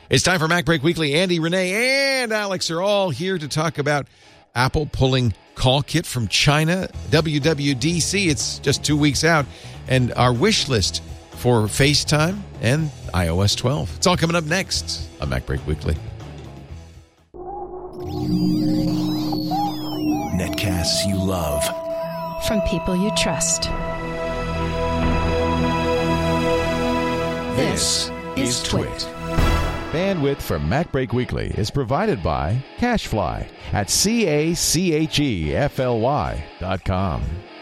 It's time for Mac Break Weekly. Andy, Renee, and Alex are all here to talk about Apple pulling call kit from China, WWDC. It's just 2 weeks out, and our wish list for FaceTime and iOS 12. It's all coming up next on Mac Break Weekly. Netcasts you love. From people you trust. This is Twit. Bandwidth for Mac Break Weekly is provided by CacheFly at CACHEFLY.com.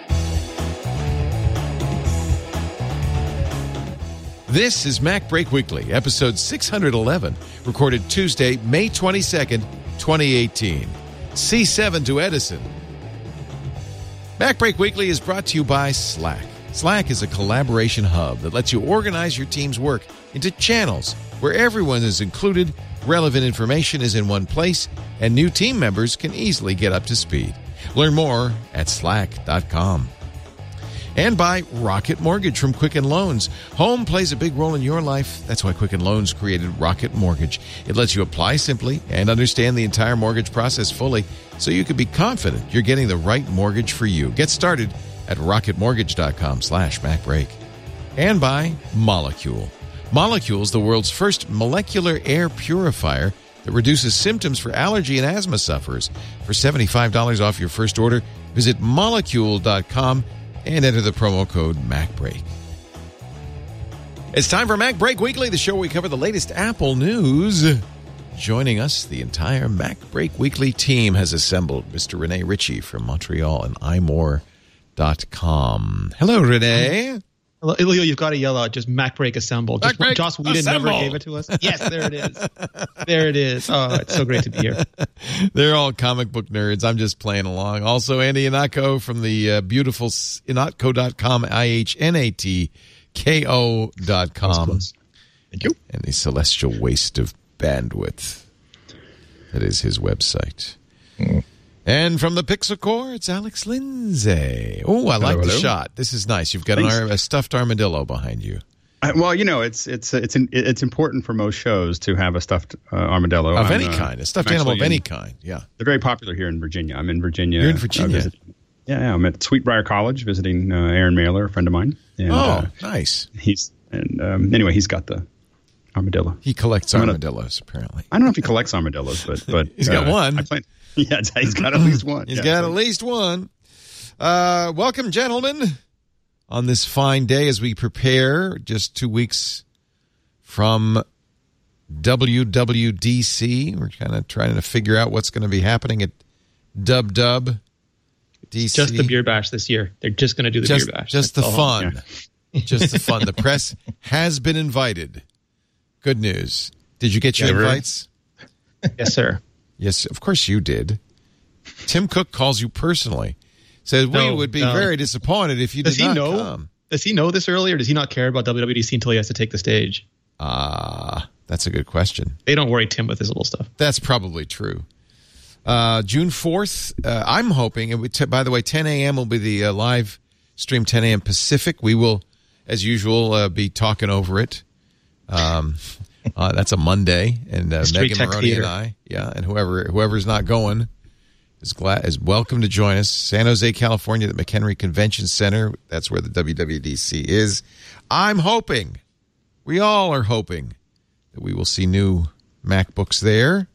This is Mac Break Weekly, episode 611, recorded Tuesday, May 22nd, 2018. C7 to Edison. Mac Break Weekly is brought to you by Slack. Slack is a collaboration hub that lets you organize your team's work into channels where everyone is included, relevant information is in one place, and new team members can easily get up to speed. Learn more at slack.com. And by Rocket Mortgage from Quicken Loans. Home plays a big role in your life. That's why Quicken Loans created Rocket Mortgage. It lets you apply simply and understand the entire mortgage process fully so you can be confident you're getting the right mortgage for you. Get started at rocketmortgage.com/MacBreak. And by Molecule. Molecule is the world's first molecular air purifier that reduces symptoms for allergy and asthma sufferers. For $75 off your first order, visit molecule.com and enter the promo code MacBreak. It's time for Mac Break Weekly, the show where we cover the latest Apple news. Joining us, the entire Mac Break Weekly team has assembled. Mr. Rene Ritchie from Montreal and iMore.com. Hello, Rene. Hello, you've got to yell out just Mac Break Assemble. Just Break Joss Whedon Assemble. never gave it to us. Yes, there it is. There it is. Oh, it's so great to be here. They're all comic book nerds. I'm just playing along. Also, Andy Ihnatko from the beautiful Ihnatko.com, IHNATKO.com. Thank you. And the celestial waste of bandwidth. That is his website. And from the Pixel Core, it's Alex Lindsay. Oh, I like the shot. This is nice. You've got a stuffed armadillo behind you. Well, you know, it's important for most shows to have a stuffed armadillo of any kind, a stuffed animal of any kind. Yeah, they're very popular here in Virginia. I'm in Virginia. You're in Virginia. I'm at Sweetbriar College visiting Aaron Mailer, a friend of mine. And, nice. Anyway, he's got the armadillo. He collects armadillos, apparently. I don't know if he collects armadillos, but he's got one. Yeah, he's got at least one. He's got at least one. Welcome, gentlemen, on this fine day as we prepare just 2 weeks from WWDC. We're kind of trying to figure out what's going to be happening at WWDC. Just the beer bash this year. They're just going to do the beer bash. Just the fun. Yeah. Just the fun. The press has been invited. Good news. Did you get your invites? Yes, sir. Yes, of course you did. Tim Cook calls you personally. Says we would be very disappointed if you did not come. Does he know this early, or does he not care about WWDC until he has to take the stage? That's a good question. They don't worry Tim with his little stuff. That's probably true. June 4th, I'm hoping, by the way, 10 a.m. will be the live stream, 10 a.m. Pacific. We will, as usual, be talking over it. That's a Monday, and Megan Maroney and I, and whoever's not going is welcome to join us. San Jose, California, the McHenry Convention Center. That's where the WWDC is. I'm hoping, we all are hoping, that we will see new MacBooks there.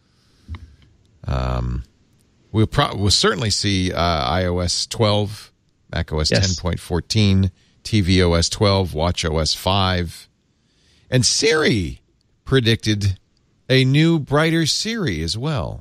We'll certainly see iOS 12, macOS 10.14, tvOS 12, watchOS 5, and Siri predicted a new, brighter Siri as well.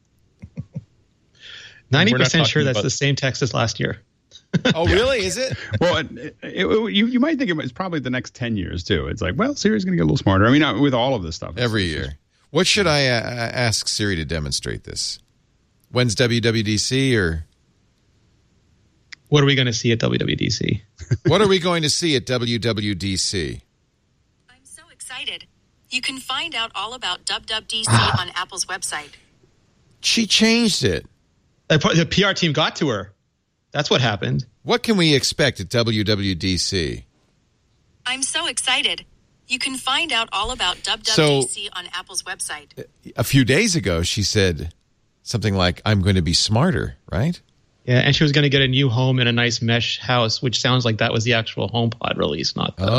90% sure that's the same text as last year. Oh, really? Is it? Well, you might think it's probably the next 10 years, too. It's like, well, Siri's going to get a little smarter. I mean, with all of this stuff. Every year. What should I ask Siri to demonstrate this? When's WWDC or? What are we going to see at WWDC? What are we going to see at WWDC? I'm so excited. You can find out all about WWDC on Apple's website. She changed it. The PR team got to her. That's what happened. What can we expect at WWDC? I'm so excited. You can find out all about WWDC on Apple's website. A few days ago, she said something like, I'm going to be smarter, right? Yeah, and she was going to get a new home in a nice mesh house, which sounds like that was the actual HomePod release, not the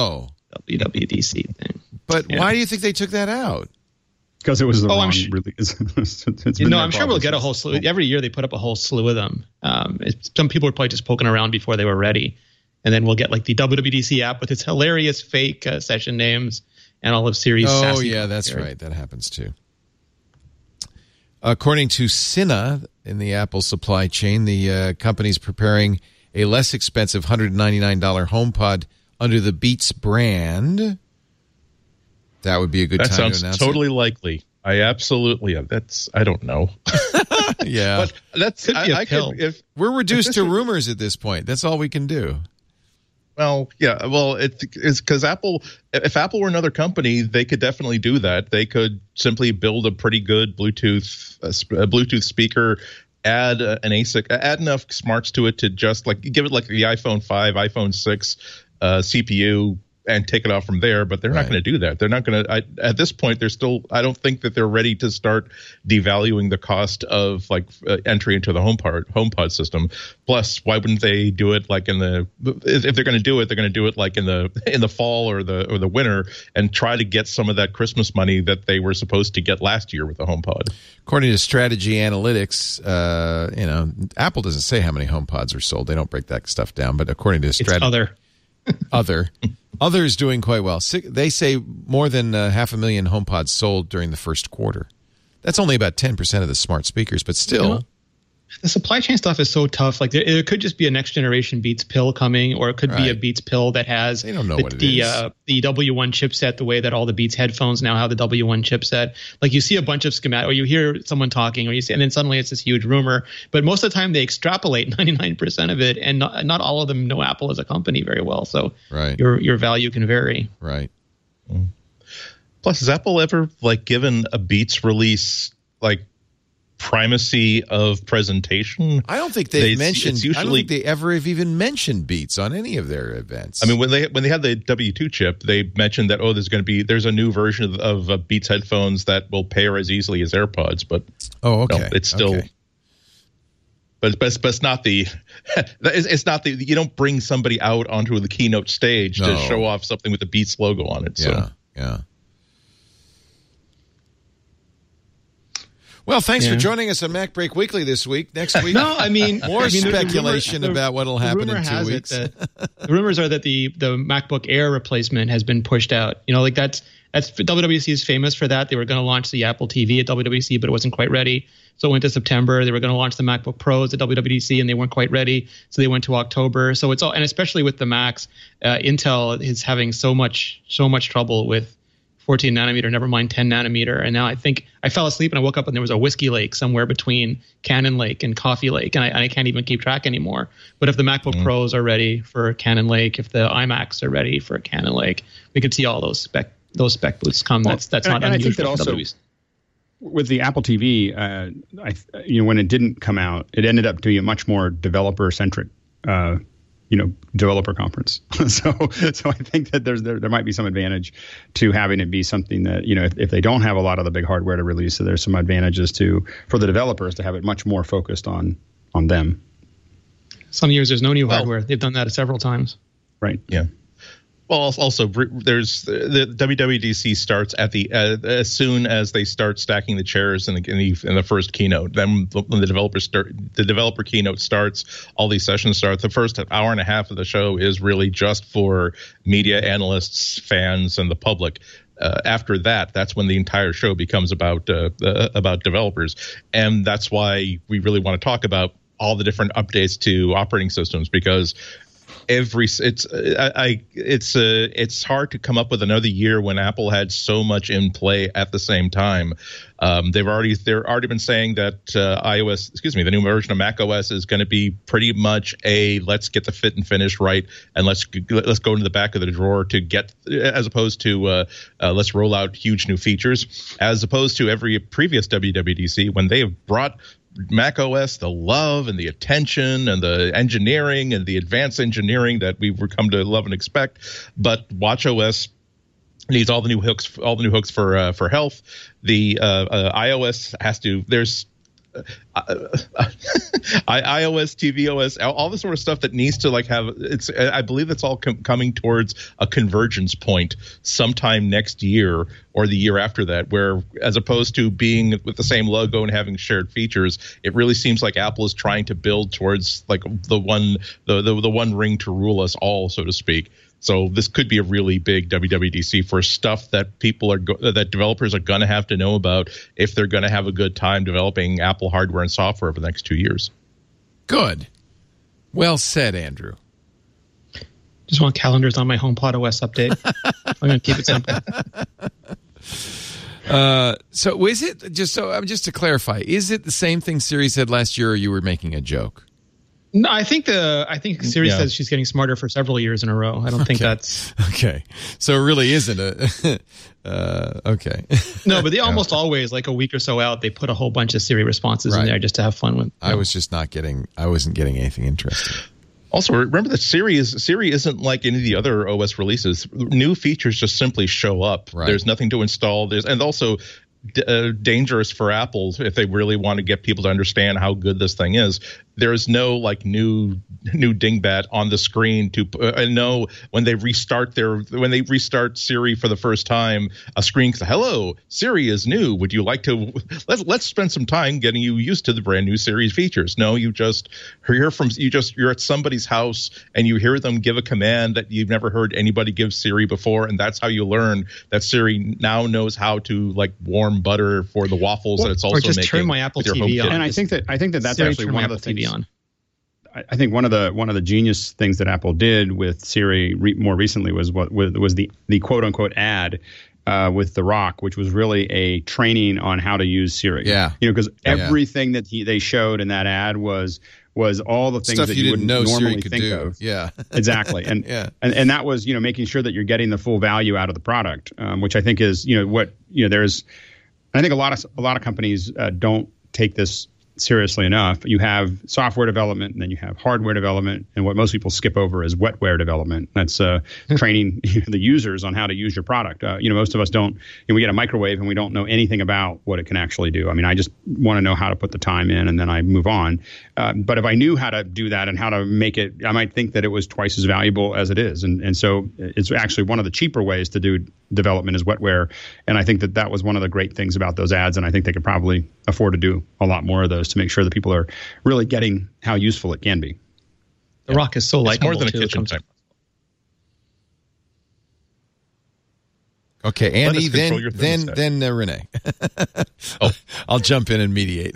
WWDC thing. But why do you think they took that out? Because it was the wrong release. I'm sure we'll get a whole slew. Every year they put up a whole slew of them. Some people were probably just poking around before they were ready. And then we'll get like the WWDC app with its hilarious fake session names and all of Siri's sassy. Oh, yeah, that's right. That happens too. According to Cinna in the Apple supply chain, the company's preparing a less expensive $199 HomePod under the Beats brand. That would be a good time to announce it. That sounds totally likely. I don't know. Yeah. But that's, we're reduced to rumors at this point. That's all we can do. Well, yeah. Well, it's because if Apple were another company, they could definitely do that. They could simply build a pretty good Bluetooth speaker, add an ASIC, add enough smarts to it to just like give it like the iPhone 5, iPhone 6 CPU, and take it off from there. But they're not going to do that. They're not going to. At this point, I don't think that they're ready to start devaluing the cost of like entry into the HomePod system. Plus, why wouldn't they do it like if they're going to do it, they're going to do it like in the fall or the winter and try to get some of that Christmas money that they were supposed to get last year with the HomePod. According to Strategy Analytics, Apple doesn't say how many HomePods are sold. They don't break that stuff down. But according to Strategy, Other is doing quite well. They say more than 500,000 HomePods sold during the first quarter. That's only about 10% of the smart speakers, but still. The supply chain stuff is so tough. Like it could just be a next generation Beats pill coming, or it could be a Beats pill that has they don't know what it is. The W1 chipset, the way that all the Beats headphones now have the W1 chipset. Like you see a bunch of schematic, or you hear someone talking, or you see, and then suddenly it's this huge rumor. But most of the time they extrapolate 99% of it, and not all of them know Apple as a company very well. So your value can vary. Right. Plus, has Apple ever like given a Beats release like primacy of presentation? I don't think they've mentioned. I don't think they ever have even mentioned Beats on any of their events. I mean, when they had the W2 chip, they mentioned that there's a new version of Beats headphones that will pair as easily as AirPods. But it's still. Okay. But it's not the. It's not the. You don't bring somebody out onto the keynote stage to show off something with the Beats logo on it. Yeah. Well, thanks for joining us on Mac Break Weekly this week. Next week, more speculation about what will happen in 2 weeks. The rumors are that the MacBook Air replacement has been pushed out. That's WWDC is famous for that. They were going to launch the Apple TV at WWDC, but it wasn't quite ready. So it went to September. They were going to launch the MacBook Pros at WWDC, and they weren't quite ready. So they went to October. So it's all, and especially with the Macs, Intel is having so much trouble with 14 nanometer, never mind 10 nanometer. And now I think I fell asleep and I woke up and there was a Whiskey Lake somewhere between Cannon Lake and Coffee Lake. And I can't even keep track anymore. But if the MacBook Pros are ready for Cannon Lake, if the iMacs are ready for Cannon Lake, we could see all those spec booths come. That's not unusual. I think that also, with the Apple TV, when it didn't come out, it ended up to be a much more developer-centric developer conference. So I think that there might be some advantage to having it be something that, if they don't have a lot of the big hardware to release, so there's some advantages for the developers to have it much more focused on them. Some years there's no new hardware. They've done that several times. Right. Yeah. Well, also there's the WWDC starts at as soon as they start stacking the chairs in the first keynote. Then when the developer keynote starts, all these sessions start. The first hour and a half of the show is really just for media analysts, fans, and the public. After that's when the entire show becomes about developers, and that's why we really want to talk about all the different updates to operating systems, because it's hard to come up with another year when Apple had so much in play at the same time. They've already been saying that the new version of macOS is going to be pretty much let's get the fit and finish right, and let's go into the back of the drawer to get, as opposed to let's roll out huge new features, as opposed to every previous WWDC when they have brought Mac OS the love and the attention and the engineering and the advanced engineering that we've come to love and expect. But watchOS needs all the new hooks for health. The iOS has to. There's iOS, tvOS, all the sort of stuff that needs to like have it's. I believe it's all coming towards a convergence point sometime next year or the year after that, where as opposed to being with the same logo and having shared features, it really seems like Apple is trying to build towards like the one ring to rule us all, so to speak. So this could be a really big WWDC for stuff that that developers are going to have to know about if they're going to have a good time developing Apple hardware and software over the next 2 years. Good. Well said, Andrew. Just want calendars on my HomePod OS update. I'm going to keep it simple. So is it just to clarify? Is it the same thing Siri said last year, or you were making a joke? No, I think Siri says she's getting smarter for several years in a row. I don't think that's okay. So it really isn't a okay. No, but they almost always, like a week or so out, they put a whole bunch of Siri responses in there just to have fun with. I wasn't getting anything interesting. Also, remember that Siri isn't like any of the other OS releases. New features just simply show up. Right. There's nothing to install. And also dangerous for Apple if they really want to get people to understand how good this thing is. There's no like new dingbat on the screen to know when they restart Siri for the first time. A screen says, "Hello, Siri is new. Would you like to let's spend some time getting you used to the brand new Siri's features?" No, you're at somebody's house and you hear them give a command that you've never heard anybody give Siri before, and that's how you learn that Siri now knows how to like warm butter for the waffles that it's also making. Or just turn my Apple TV on. And I think that's Siri, actually one of the things. On. I think one of the genius things that Apple did with Siri more recently was the quote unquote ad with The Rock, which was really a training on how to use Siri. Yeah, because everything that they showed in that ad was all the things stuff that you wouldn't normally think of. Yeah, exactly. And and that was making sure that you're getting the full value out of the product, which I think is there's. I think a lot of companies don't take this seriously enough. You have software development, and then you have hardware development, and what most people skip over is wetware development. That's training the users on how to use your product. Most of us don't. We get a microwave and we don't know anything about what it can actually do. I mean, I just want to know how to put the time in, and then I move on. But if I knew how to do that and how to make it, I might think that it was twice as valuable as it is. And so it's actually one of the cheaper ways to do development is wetware. And I think that was one of the great things about those ads. And I think they could probably afford to do a lot more of those to make sure that people are really getting how useful it can be. The Rock is so likable. More than a kitchen time. Okay, Andy, then Renee. I'll jump in and mediate.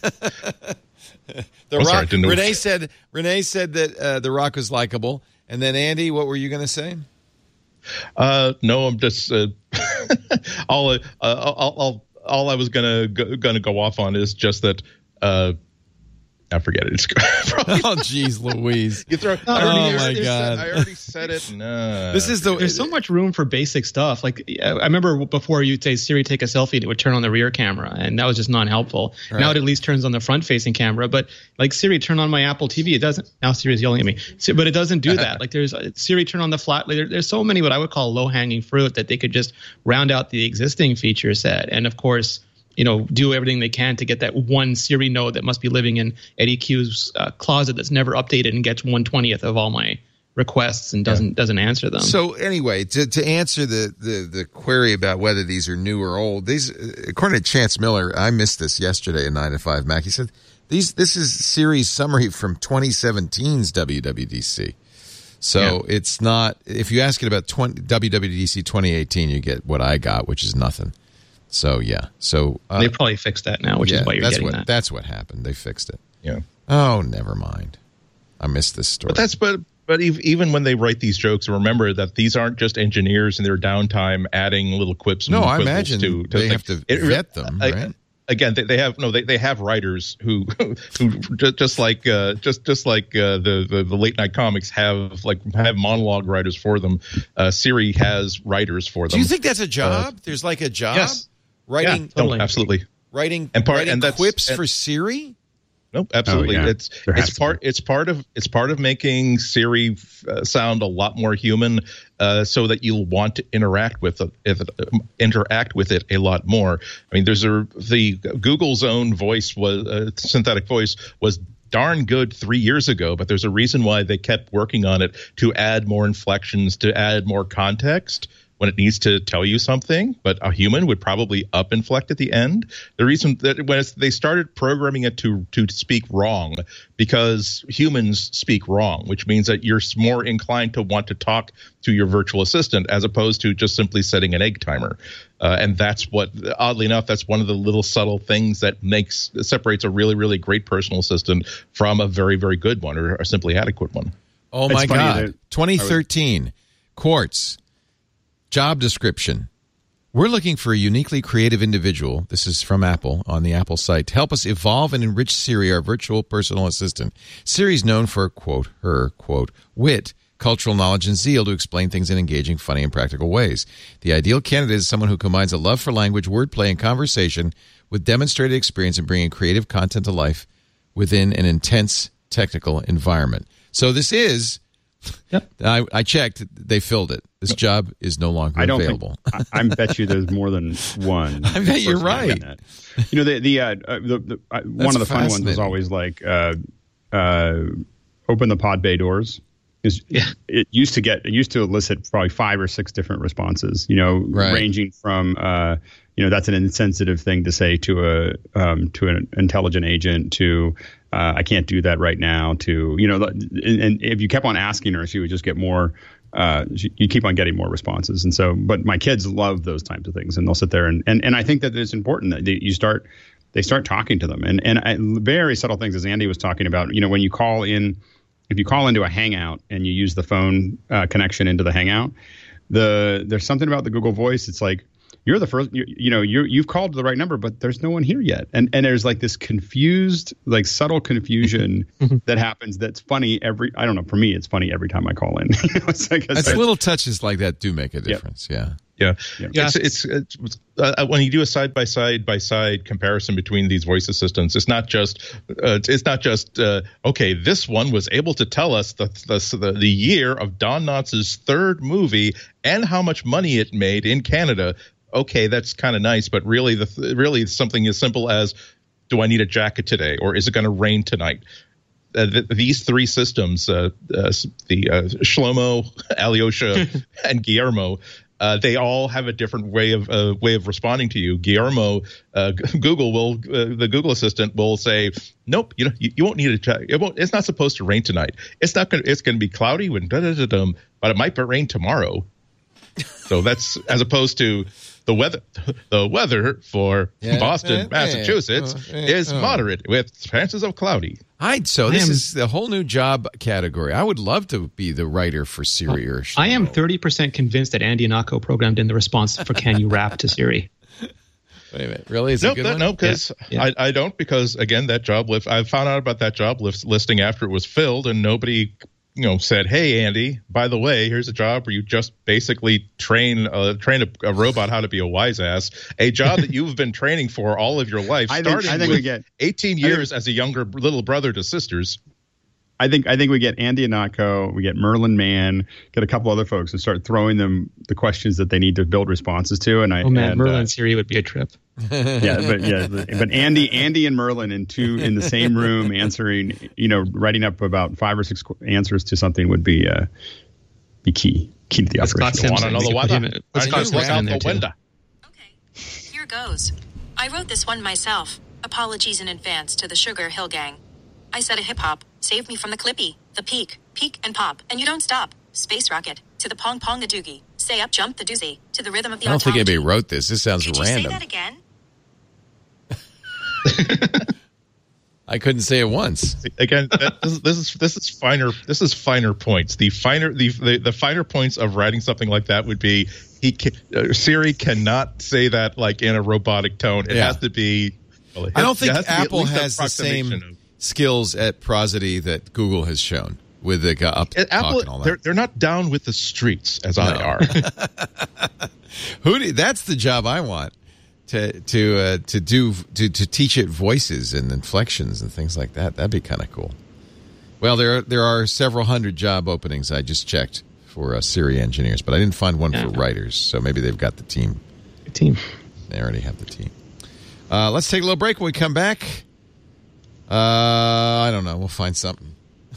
Renee said that The Rock was likable, and then Andy, what were you going to say? No, I'm just all I was gonna go off on is just that. I forget it. Oh, geez, Louise! I already said it. No. There's so much room for basic stuff. Like I remember before you'd say Siri, take a selfie, and it would turn on the rear camera, and that was just non-helpful. Right. Now it at least turns on the front-facing camera. But like Siri, turn on my Apple TV, it doesn't. Now Siri's yelling at me, but it doesn't do that. Like there's Siri, turn on the flat. There's so many what I would call low-hanging fruit that they could just round out the existing feature set, and of course, do everything they can to get that one Siri node that must be living in Eddie Q's closet that's never updated and gets 1/20th of all my requests and doesn't answer them. So anyway, to answer the query about whether these are new or old, these, according to Chance Miller, I missed this yesterday in 9 to 5 Mac. He said this is Siri's summary from 2017's WWDC. So it's not. If you ask it about WWDC 2018, you get what I got, which is nothing. So they probably fixed that now, which is why you're getting that. That's what happened. They fixed it. Yeah. Oh, never mind. I missed this story. But even when they write these jokes, remember that these aren't just engineers in their downtime adding little quips. And I imagine they have to vet them, right? Again, they have writers who just like the late night comics have monologue writers for them. Siri has writers for them. Do you think that's a job? There's like a job. Yes. Writing, totally. Absolutely. Writing and quips for Siri? Nope, absolutely. Oh, yeah. It's part of making Siri sound a lot more human, so that you'll want to interact with it a lot more. I mean, the Google's own voice was synthetic voice was darn good 3 years ago, but there's a reason why they kept working on it to add more inflections, to add more context when it needs to tell you something, but a human would probably up inflect at the end. The reason that when they started programming it to speak wrong, because humans speak wrong, which means that you're more inclined to want to talk to your virtual assistant as opposed to just simply setting an egg timer. And that's what, oddly enough, that's one of the little subtle things that separates a really, really great personal assistant from a very, very good one or a simply adequate one. Oh, my God. 2013, Quartz. Job description. We're looking for a uniquely creative individual, this is from Apple, on the Apple site, to help us evolve and enrich Siri, our virtual personal assistant. Siri's known for, quote, her, quote, wit, cultural knowledge, and zeal to explain things in engaging, funny, and practical ways. The ideal candidate is someone who combines a love for language, wordplay, and conversation with demonstrated experience in bringing creative content to life within an intense technical environment. So this is... Yep. I checked. They filled it. This job is no longer available. I bet you there's more than one. I bet you're right. You know, the one of the fun ones was always like open the pod bay doors. It used to elicit probably 5 or 6 different responses. You know, ranging from that's an insensitive thing to say to an intelligent agent to I can't do that right now to, and if you kept on asking her, she would just get more, you keep on getting more responses. And so, but my kids love those types of things, and they'll sit there and I think that it's important that they start talking to them and very subtle things, as Andy was talking about, when you call in, if you call into a Hangout and you use the phone connection into the Hangout, there's something about the Google Voice. It's like, you're the first, you've called the right number, but there's no one here yet. And there's like this confused, like subtle confusion that happens. That's funny I don't know, for me, it's funny every time I call in. It's like little touches like that do make a difference. Yeah. It's when you do a side by side comparison between these voice assistants, it's not just okay, this one was able to tell us the year of Don Knotts' third movie and how much money it made in Canada. Okay, that's kind of nice, but really something as simple as, do I need a jacket today, or is it going to rain tonight? These 3 systems, the Shlomo, Alyosha, and Guillermo, they all have a different way of responding to you. Guillermo, the Google Assistant will say, nope, you won't need a jacket. It's not supposed to rain tonight. It's going to be cloudy when but it might rain tomorrow. So that's as opposed to the weather for Boston, Massachusetts is moderate with chances of cloudy. This is the whole new job category. I would love to be the writer for Siri or Shlomo. I am 30% convinced that Andy Ihnatko programmed in the response for "Can you rap" to Siri. Wait a minute, really? Is it a good one? No, because I don't. Because again, that job list, I found out about that job listing after it was filled, and nobody said, hey, Andy, by the way, here's a job where you just basically train a robot how to be a wise ass, a job that you've been training for all of your life, I think we get 18 years as a younger little brother to sisters. I think we get Andy Ihnatko, we get Merlin Mann, get a couple other folks and start throwing them the questions that they need to build responses to. And Merlin and Siri would be a trip. But Andy and Merlin in the same room answering, writing up about 5 or 6 answers to something would be key to the operation. Want to know the weather? Okay, here goes. I wrote this one myself. Apologies in advance to the Sugar Hill Gang. I said a hip-hop, save me from the clippy, the peak and pop, and you don't stop. Space rocket, to the pong a doogie, say up jump the doozy, to the rhythm of the I don't think anybody wrote this. This sounds Could random. you say that again? I couldn't say it once. Again, this is finer. This is finer points. The finer points of writing something like that would be Siri cannot say that like in a robotic tone. It has to be. I don't think Apple has the same skills at prosody that Google has shown with the Apple. and all that. They're not down with the streets as I are. That's the job I want. to teach it voices and inflections and things like that. That'd be kind of cool. Well, there are several hundred job openings. I just checked for Siri engineers, but I didn't find one for writers. So maybe they've got the team. Good team. They already have the team. Let's take a little break. When we come back, I don't know. We'll find something.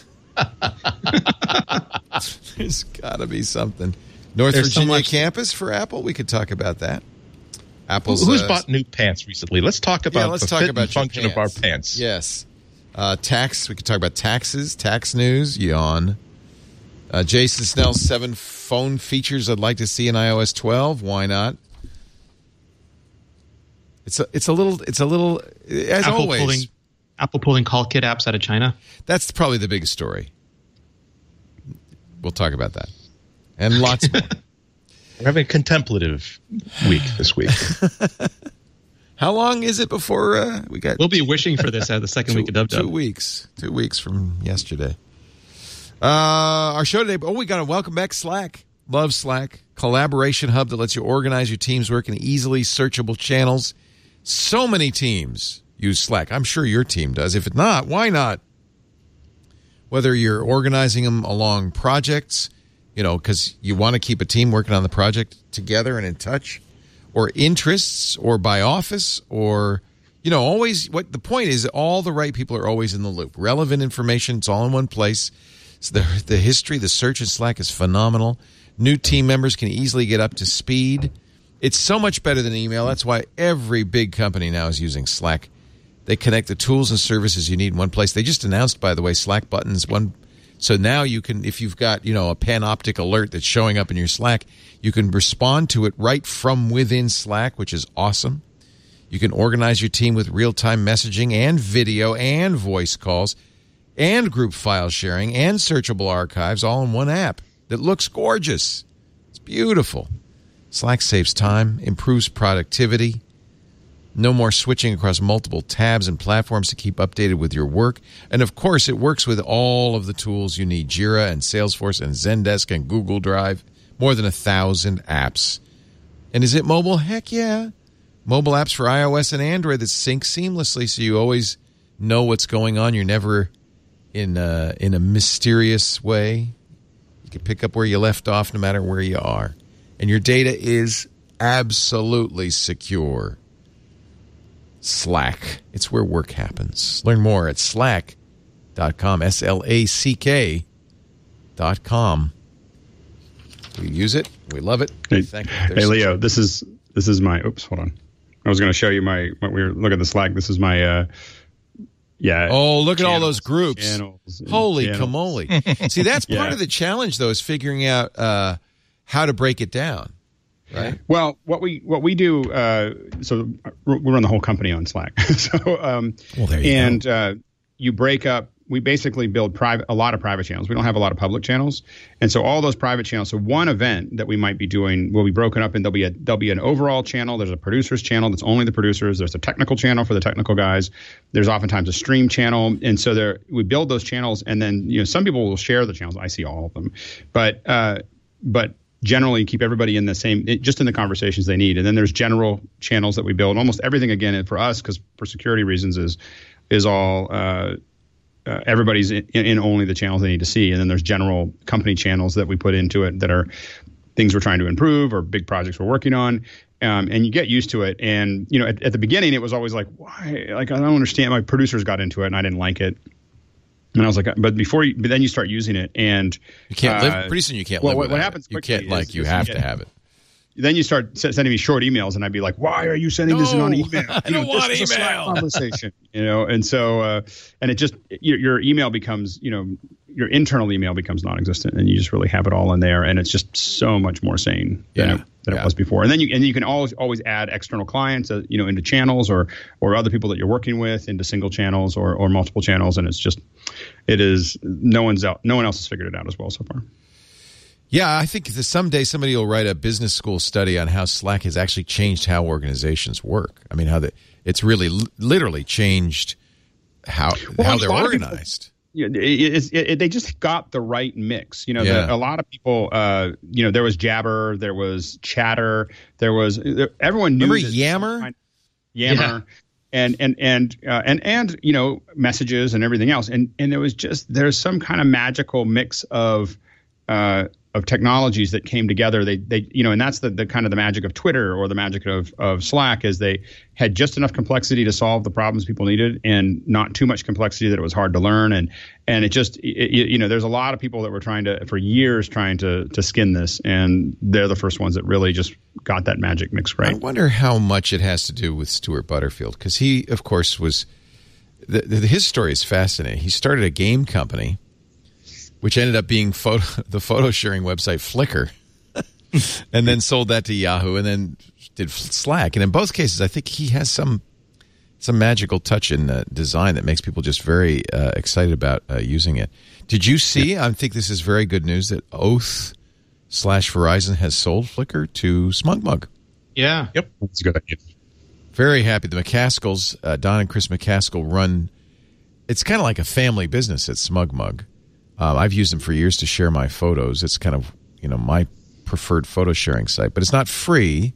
There's got to be something. North Virginia campus for Apple. We could talk about that. Apple's who's bought new pants recently? Let's talk about the fit and function of our pants. Yes. Tax. We could talk about taxes, tax news, yawn. Jason Snell's 7 phone features I'd like to see in iOS 12. Why not? It's a little as Apple always. Apple pulling CallKit apps out of China. That's probably the biggest story. We'll talk about that and lots more. We're having a contemplative week this week. How long is it before we got? We'll be wishing for this the second week of Dub Dub. 2 weeks. 2 weeks from yesterday. Our show today. We got to welcome back Slack. Love Slack. Collaboration hub that lets you organize your team's work in easily searchable channels. So many teams use Slack. I'm sure your team does. If it's not, why not? Whether you're organizing them along projects, because you want to keep a team working on the project together and in touch, or interests, or by office, or, always what the point is, all the right people are always in the loop. Relevant information, it's all in one place. So the history, the search in Slack is phenomenal. New team members can easily get up to speed. It's so much better than email. That's why every big company now is using Slack. They connect the tools and services you need in one place. They just announced, by the way, Slack buttons. So now you can, if you've got, a Panoptic alert that's showing up in your Slack, you can respond to it right from within Slack, which is awesome. You can organize your team with real-time messaging and video and voice calls and group file sharing and searchable archives all in one app that looks gorgeous. It's beautiful. Slack saves time, improves productivity. No more switching across multiple tabs and platforms to keep updated with your work. And, of course, it works with all of the tools you need, Jira and Salesforce and Zendesk and Google Drive. More than 1,000 apps. And is it mobile? Heck yeah. Mobile apps for iOS and Android that sync seamlessly so you always know what's going on. You're never in a mysterious way. You can pick up where you left off no matter where you are. And your data is absolutely secure. Slack. It's where work happens. Learn more at slack.com, SLAK.com. We use it. We love it. Hey, Leo, this is my, hold on. I was going to show you look at the Slack. This is my, Oh, look at all those groups. Holy camole. See, that's part of the challenge, though, is figuring out how to break it down. Right. Well, what we do, so we run the whole company on Slack. You break up. We basically build a lot of private channels. We don't have a lot of public channels, and so all those private channels. So one event that we might be doing will be broken up, and there'll be an overall channel. There's a producers channel that's only the producers. There's a technical channel for the technical guys. There's oftentimes a stream channel, and so we build those channels, and then some people will share the channels. I see all of them, but generally keep everybody in the same, just in the conversations they need. And then there's general channels that we build. Almost everything, again, for us, because for security reasons, is all everybody's in only the channels they need to see. And then there's general company channels that we put into it that are things we're trying to improve or big projects we're working on. And you get used to it. And, at the beginning, it was always like, why? Like, I don't understand. My producers got into it and I didn't like it. And I was like, but then you start using it, and you can't live. Pretty soon, you can't live. What happens? You can't you have to have it. Then you start sending me short emails, and I'd be like, "Why are you sending this in on email? I don't want this email. Is a Slack conversation, And so, and it just your email becomes, your internal email becomes non-existent, and you just really have it all in there, and it's just so much more sane than it was before. And then you can always add external clients, into channels or other people that you're working with into single channels or multiple channels, and no one else has figured it out as well so far. Yeah, I think someday somebody will write a business school study on how Slack has actually changed how organizations work. I mean, it's really literally changed how they're organized. They just got the right mix. A lot of people, there was Jabber, there was Chatter, everyone knew. Remember Yammer? Yammer. And messages and everything else. And there was there's some kind of magical mix of technologies that came together. They and that's the kind of the magic of Twitter or the magic of Slack, is they had just enough complexity to solve the problems people needed and not too much complexity that it was hard to learn. And there's a lot of people that were for years trying to skin this, and they're the first ones that really just got that magic mix right. I wonder how much it has to do with Stuart Butterfield, because he, of course, was his story is fascinating. He started a game company, which ended up being the photo sharing website Flickr, and then sold that to Yahoo, and then did Slack. And in both cases, I think he has some magical touch in design that makes people just very excited about using it. Did you see? I think this is very good news that Oath/Verizon has sold Flickr to SmugMug. Yeah. Yep. That's a good idea. Very happy. The McCaskells, Don and Chris McCaskill, run. It's kind of like a family business at SmugMug. I've used them for years to share my photos. It's kind of, my preferred photo sharing site, but it's not free.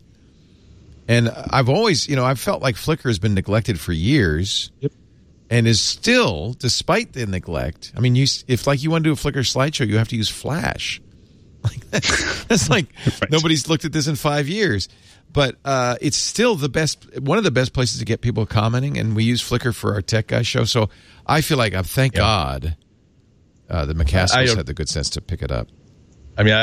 And I've always, I've felt like Flickr has been neglected for years, and is still, despite the neglect. I mean, if you want to do a Flickr slideshow, you have to use Flash. Like that's like right. Nobody's looked at this in 5 years, but it's still one of the best places to get people commenting. And we use Flickr for our Tech Guy show, so I feel like thank God. The McCaskills had the good sense to pick it up. I mean,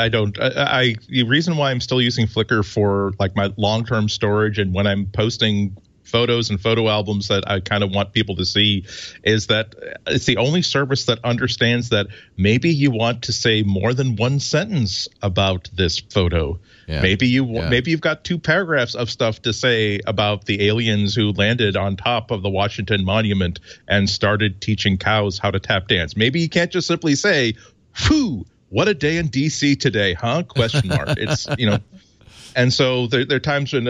the reason why I'm still using Flickr for like my long-term storage and when I'm posting photos and photo albums that I kind of want people to see is that it's the only service that understands that maybe you want to say more than one sentence about this photo. Yeah. Maybe you've got 2 paragraphs of stuff to say about the aliens who landed on top of the Washington Monument and started teaching cows how to tap dance. Maybe you can't just simply say, "Whew, what a day in DC today, huh?" ? It's and so there are times when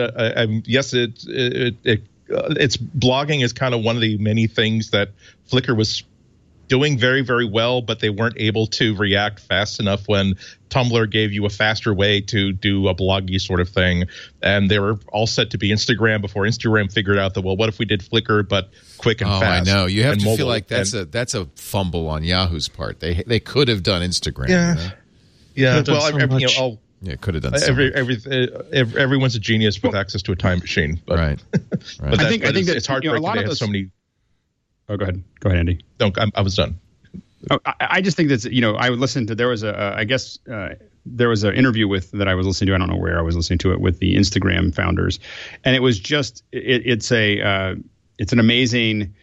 it's blogging is kind of one of the many things that Flickr was doing very, very well, but they weren't able to react fast enough when Tumblr gave you a faster way to do a bloggy sort of thing. And they were all set to be Instagram before Instagram figured out that, well, what if we did Flickr, but quick and fast? I know. You have to mobile. feel like that's a fumble on Yahoo's part. They could have done Instagram. Yeah. Yeah. Well, it could have done everyone's a genius with access to a time machine. But, right. But I think it's heartbreaking to have so many. Oh, go ahead, Andy. No, I was done. Oh, I just think that's I would listen to. There was there was an interview that I was listening to. I don't know where I was listening to it, with the Instagram founders, and it was just it's an amazing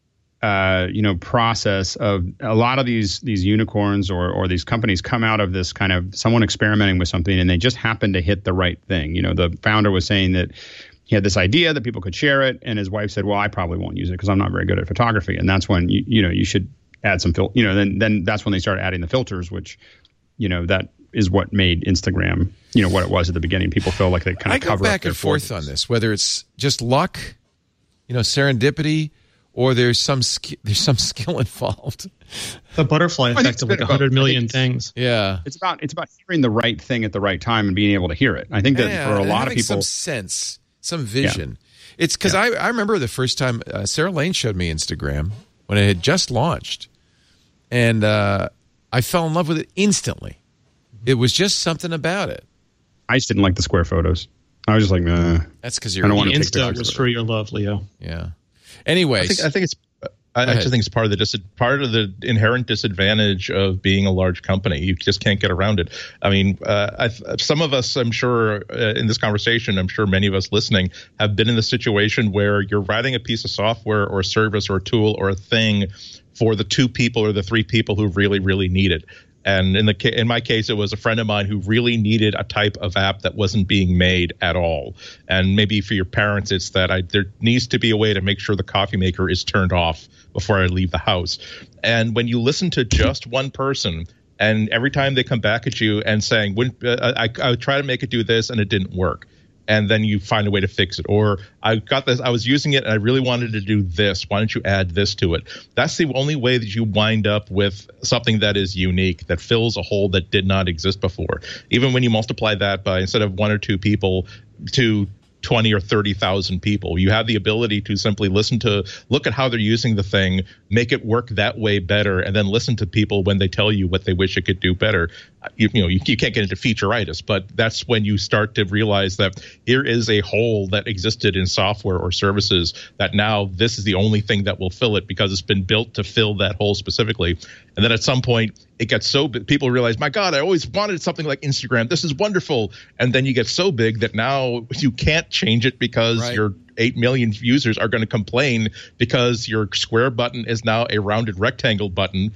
process of a lot of these unicorns or these companies come out of this kind of someone experimenting with something, and they just happen to hit the right thing. The founder was saying that he had this idea that people could share it, and his wife said, "Well, I probably won't use it because I'm not very good at photography." And that's when you should add some then that's when they started adding the filters, which that is what made Instagram what it was at the beginning. People feel like they kind of cover up. I go back and forth on this, whether it's just luck, serendipity, or there's some skill involved. The butterfly effect of like 100 million things. Yeah, it's about hearing the right thing at the right time and being able to hear it. I think that for a lot of people, some sense. Some vision. Yeah. It's because I remember the first time Sarah Lane showed me Instagram when it had just launched, and I fell in love with it instantly. It was just something about it. I just didn't like the square photos. I was just like, nah. That's because you're. I don't want to take pictures. Insta was for your love, Leo. Yeah. Anyways, I think it's. I actually think it's part of the inherent disadvantage of being a large company. You just can't get around it. I mean, some of us, I'm sure, in this conversation, I'm sure many of us listening have been in the situation where you're writing a piece of software or a service or a tool or a thing for the 2 people or the 3 people who really, really need it. And in my case, it was a friend of mine who really needed a type of app that wasn't being made at all. And maybe for your parents, it's that there needs to be a way to make sure the coffee maker is turned off before I leave the house. And when you listen to just one person, and every time they come back at you and saying, I try to make it do this and it didn't work. And then you find a way to fix it. Or I got this, I was using it and I really wanted to do this. Why don't you add this to it? That's the only way that you wind up with something that is unique, that fills a hole that did not exist before. Even when you multiply that by, instead of 1 or 2 people, to 20 or 30,000 people. You have the ability to simply look at how they're using the thing, make it work that way better, and then listen to people when they tell you what they wish it could do better. You can't get into featureitis, but that's when you start to realize that here is a hole that existed in software or services that now this is the only thing that will fill it because it's been built to fill that hole specifically. And then at some point it gets so big, people realize, my God, I always wanted something like Instagram. This is wonderful. And then you get so big that now you can't change it because your 8 million users are going to complain because your square button is now a rounded rectangle button.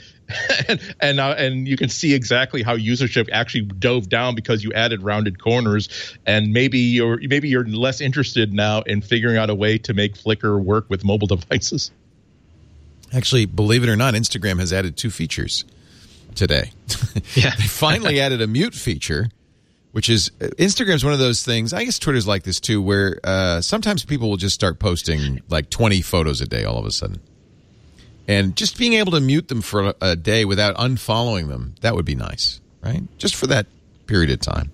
and you can see exactly how usership actually dove down because you added rounded corners, and maybe you're less interested now in figuring out a way to make Flickr work with mobile devices. Actually, believe it or not, Instagram has added 2 features today. Yeah. They finally added a mute feature, which is Instagram's one of those things. I guess Twitter's like this too, where sometimes people will just start posting like 20 photos a day all of a sudden. And just being able to mute them for a day without unfollowing them, that would be nice, right? Just for that period of time.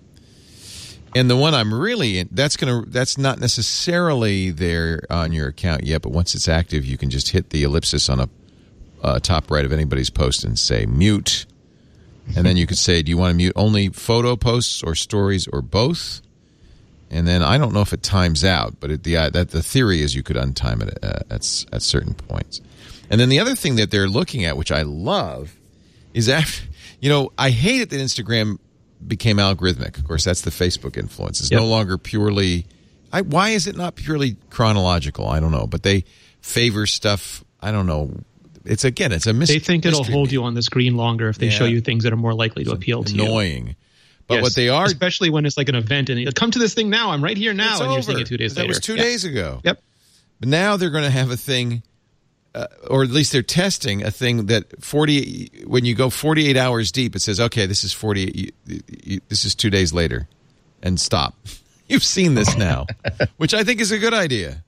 And the one I'm really in, that's not necessarily there on your account yet, but once it's active, you can just hit the ellipsis on a top right of anybody's post and say mute. And then you could say, do you want to mute only photo posts or stories or both? And then I don't know if it times out, but the theory is you could untime it at certain points. And then the other thing that they're looking at, which I love, is after, I hate it that Instagram became algorithmic. Of course, that's the Facebook influence. It's no longer purely, why is it not purely chronological? I don't know. But they favor stuff, I don't know. It's a mystery. They think it'll hold you on the screen longer if they show you things that are more likely to appeal to you. Annoying. But what they are... Especially when it's like an event and you come to this thing now, I'm right here now, and you're over. seeing it 2 days later. That was 2 days ago. Yep. But now they're going to have a thing, or at least they're testing a thing that when you go 48 hours deep, it says, okay, this is 48, this is 2 days later, and stop. You've seen this now, which I think is a good idea.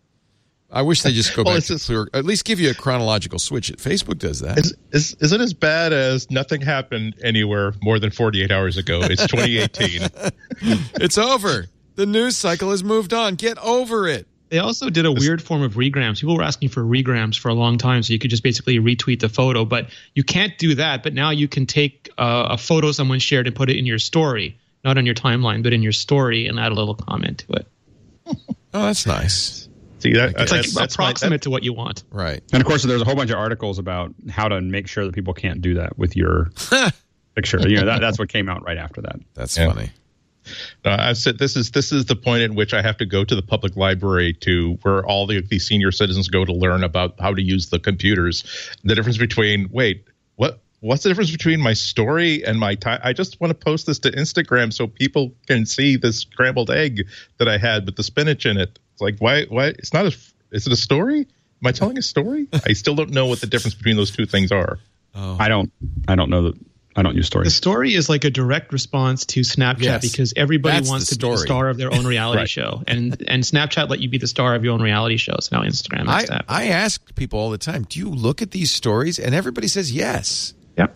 I wish they just go back to clear, at least give you a chronological switch. Facebook does that. Is it as bad as nothing happened anywhere more than 48 hours ago? It's 2018. It's over. The news cycle has moved on. Get over it. They also did a weird form of regrams. People were asking for regrams for a long time, so you could just basically retweet the photo. But you can't do that. But now you can take a photo someone shared and put it in your story, not on your timeline, but in your story, and add a little comment to it. Oh, that's nice. See, it's like approximate to what you want. Right. And of course, there's a whole bunch of articles about how to make sure that people can't do that with your picture. That's what came out right after that. That's funny. I've said this is the point at which I have to go to the public library where all the senior citizens go to learn about how to use the computers. The difference between what's the difference between my story and my time? I just want to post this to Instagram so people can see this scrambled egg that I had with the spinach in it. It's like, why? It's not is it a story? Am I telling a story? I still don't know what the difference between those two things are. Oh. I don't know that. I don't use stories. The story is like a direct response to Snapchat because everybody wants to be the star of their own reality show. And Snapchat let you be the star of your own reality show. So now Instagram has that. I ask people all the time, do you look at these stories? And everybody says yes. Yep.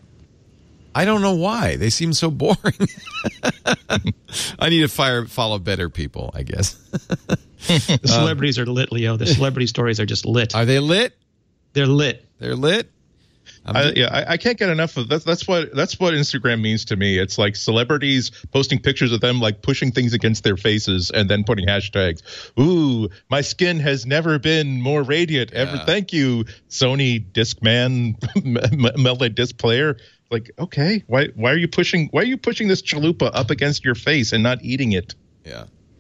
I don't know why. They seem so boring. I need to follow better people, I guess. The celebrities are lit, Leo. The celebrity stories are just lit. Are they lit? They're lit. They're lit? I can't get enough of that. That's what Instagram means to me. It's like celebrities posting pictures of them like pushing things against their faces and then putting hashtags. Ooh, my skin has never been more radiant ever. Thank you, Sony Discman multi-disc player. Like, okay, why are you pushing this chalupa up against your face and not eating it? Yeah.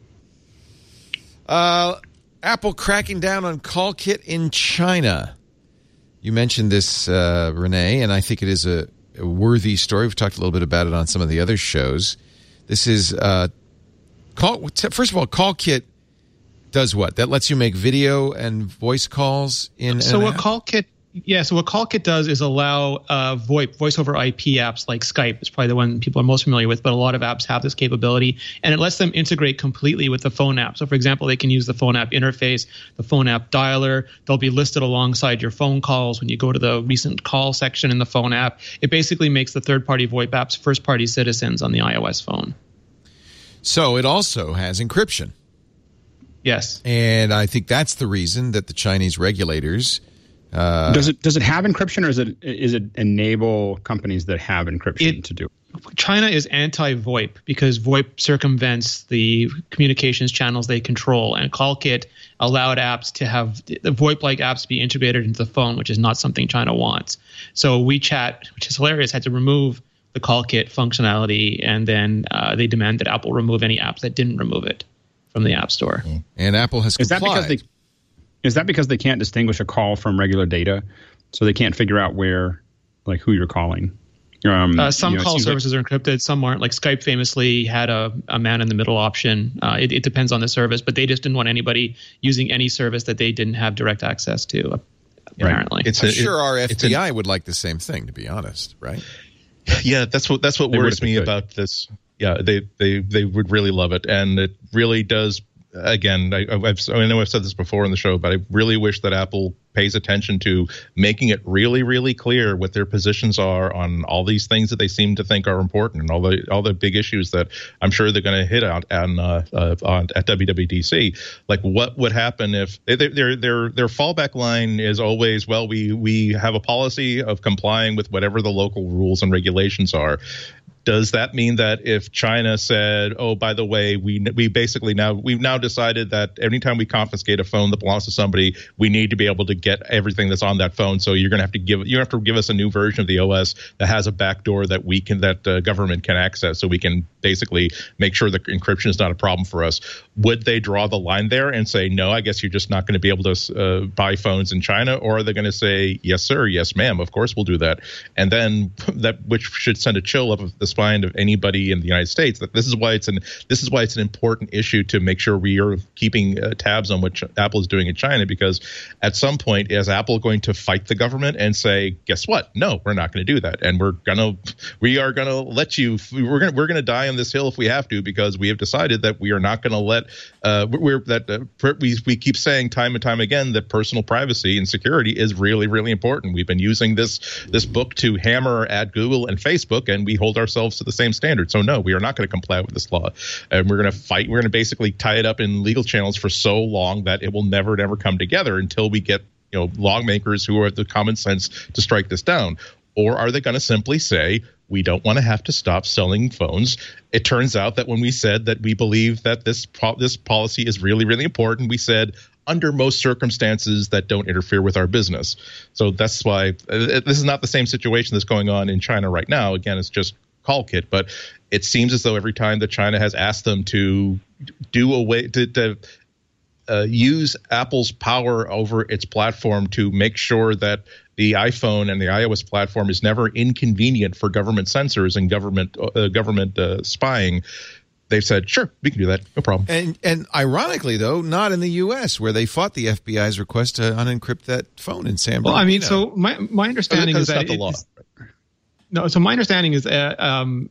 Apple cracking down on CallKit in China. You mentioned this, Renee, and I think it is a worthy story. We've talked a little bit about it on some of the other shows. This is first of all, CallKit does what? That lets you make video and voice calls in. So what CallKit does is allow voice over IP apps like Skype. It's probably the one people are most familiar with, but a lot of apps have this capability, and it lets them integrate completely with the phone app. So, for example, they can use the phone app interface, the phone app dialer. They'll be listed alongside your phone calls when you go to the recent call section in the phone app. It basically makes the third-party VoIP apps first-party citizens on the iOS phone. So it also has encryption. Yes. And I think that's the reason that the Chinese regulators. Does it have encryption, or is it enable companies that have encryption to do it? China is anti-VoIP because VoIP circumvents the communications channels they control, and CallKit allowed apps to have the VoIP-like apps be integrated into the phone, which is not something China wants. So WeChat, which is hilarious, had to remove the CallKit functionality, and then they demand that Apple remove any apps that didn't remove it from the App Store. And Apple has complied. Is that because they can't distinguish a call from regular data, so they can't figure out who you're calling? Some call services are encrypted, some aren't. Like Skype famously had a man-in-the-middle option. It depends on the service, but they just didn't want anybody using any service that they didn't have direct access to, apparently. Right. I'm sure our FBI would like the same thing, to be honest, right? Yeah, that's what worries me about this. Yeah, they would really love it, and it really does. Again, I know I've said this before in the show, but I really wish that Apple pays attention to making it really, really clear what their positions are on all these things that they seem to think are important, and all the big issues that I'm sure they're going to hit out at WWDC. Like, what would happen if their fallback line is always, well, we have a policy of complying with whatever the local rules and regulations are. Does that mean that if China said, "Oh, by the way, we've now decided that anytime we confiscate a phone that belongs to somebody, we need to be able to get everything that's on that phone. So you're going to have to give us a new version of the OS that has a backdoor that government can access, so we can basically make sure that encryption is not a problem for us." Would they draw the line there and say, "No, I guess you're just not going to be able to buy phones in China," or are they going to say, "Yes, sir, yes, ma'am, of course we'll do that," and then which should send a chill up the spine of anybody in the United States. That this is why it's an important issue to make sure we are keeping tabs on what Apple is doing in China, because at some point is Apple going to fight the government and say, "Guess what? No, we're not going to do that, and we're going to die on this hill if we have to, because we have decided that we are not going to let we keep saying time and time again that personal privacy and security is really, really important. We've been using this book to hammer at Google and Facebook, and we hold ourselves to the same standard. So no, we are not going to comply with this law, and we're going to fight. We're going to basically tie it up in legal channels for so long that it will never come together until we get lawmakers who have the common sense to strike this down." Or are they going to simply say, "We don't want to have to stop selling phones"? It turns out that when we said that we believe that this policy is really, really important, we said under most circumstances that don't interfere with our business. So that's why this is not the same situation that's going on in China right now. Again, it's just CallKit, but it seems as though every time that China has asked them to use Apple's power over its platform to make sure that the iPhone and the iOS platform is never inconvenient for government censors and government spying, they've said, "Sure, we can do that, no problem." And ironically, though, not in the U.S., where they fought the FBI's request to unencrypt that phone in San Bernardino. Well, I mean, so my understanding is that the law. No, so my understanding is again,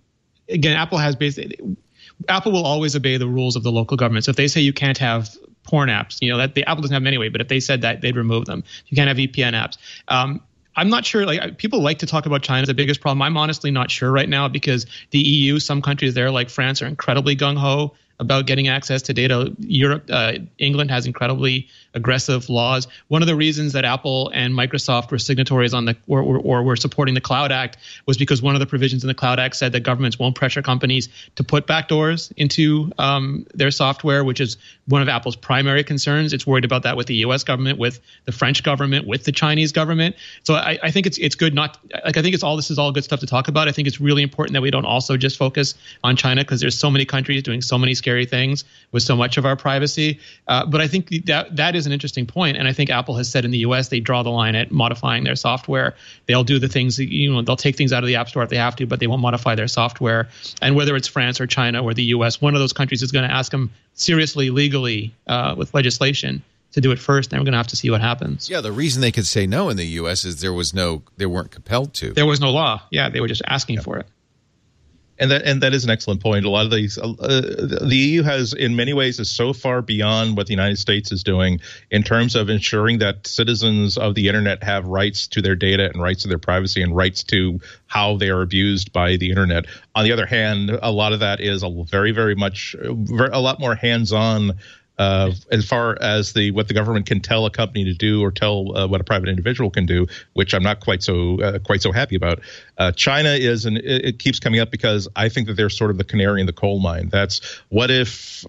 Apple will always obey the rules of the local government. So if they say you can't have porn apps, that the Apple doesn't have them anyway, but if they said that, they'd remove them. You can't have VPN apps. I'm not sure, people like to talk about China as the biggest problem. I'm honestly not sure right now, because the EU, some countries there like France are incredibly gung-ho about getting access to data. Europe, England has incredibly aggressive laws. One of the reasons that Apple and Microsoft were signatories on or were supporting the Cloud Act was because one of the provisions in the Cloud Act said that governments won't pressure companies to put backdoors into their software, which is one of Apple's primary concerns. It's worried about that with the U.S. government, with the French government, with the Chinese government. So I think it's good I think this is all good stuff to talk about. I think it's really important that we don't also just focus on China, because there's so many countries doing so many scary things with so much of our privacy. But I think that is an interesting point. And I think Apple has said in the U.S. they draw the line at modifying their software. They'll do the things, they'll take things out of the App Store if they have to, but they won't modify their software. And whether it's France or China or the U.S., one of those countries is going to ask them seriously, legally, with legislation to do it first. And we're going to have to see what happens. Yeah, the reason they could say no in the U.S. is they weren't compelled to. There was no law. Yeah, they were just asking for it. And that is an excellent point. A lot of these, the EU has, in many ways, is so far beyond what the United States is doing in terms of ensuring that citizens of the internet have rights to their data and rights to their privacy and rights to how they are abused by the internet. On the other hand, a lot of that is a lot more hands-on as far as what the government can tell a company to do or tell what a private individual can do, which I'm not quite so happy about. China is, and it keeps coming up because I think that they're sort of the canary in the coal mine. That's what if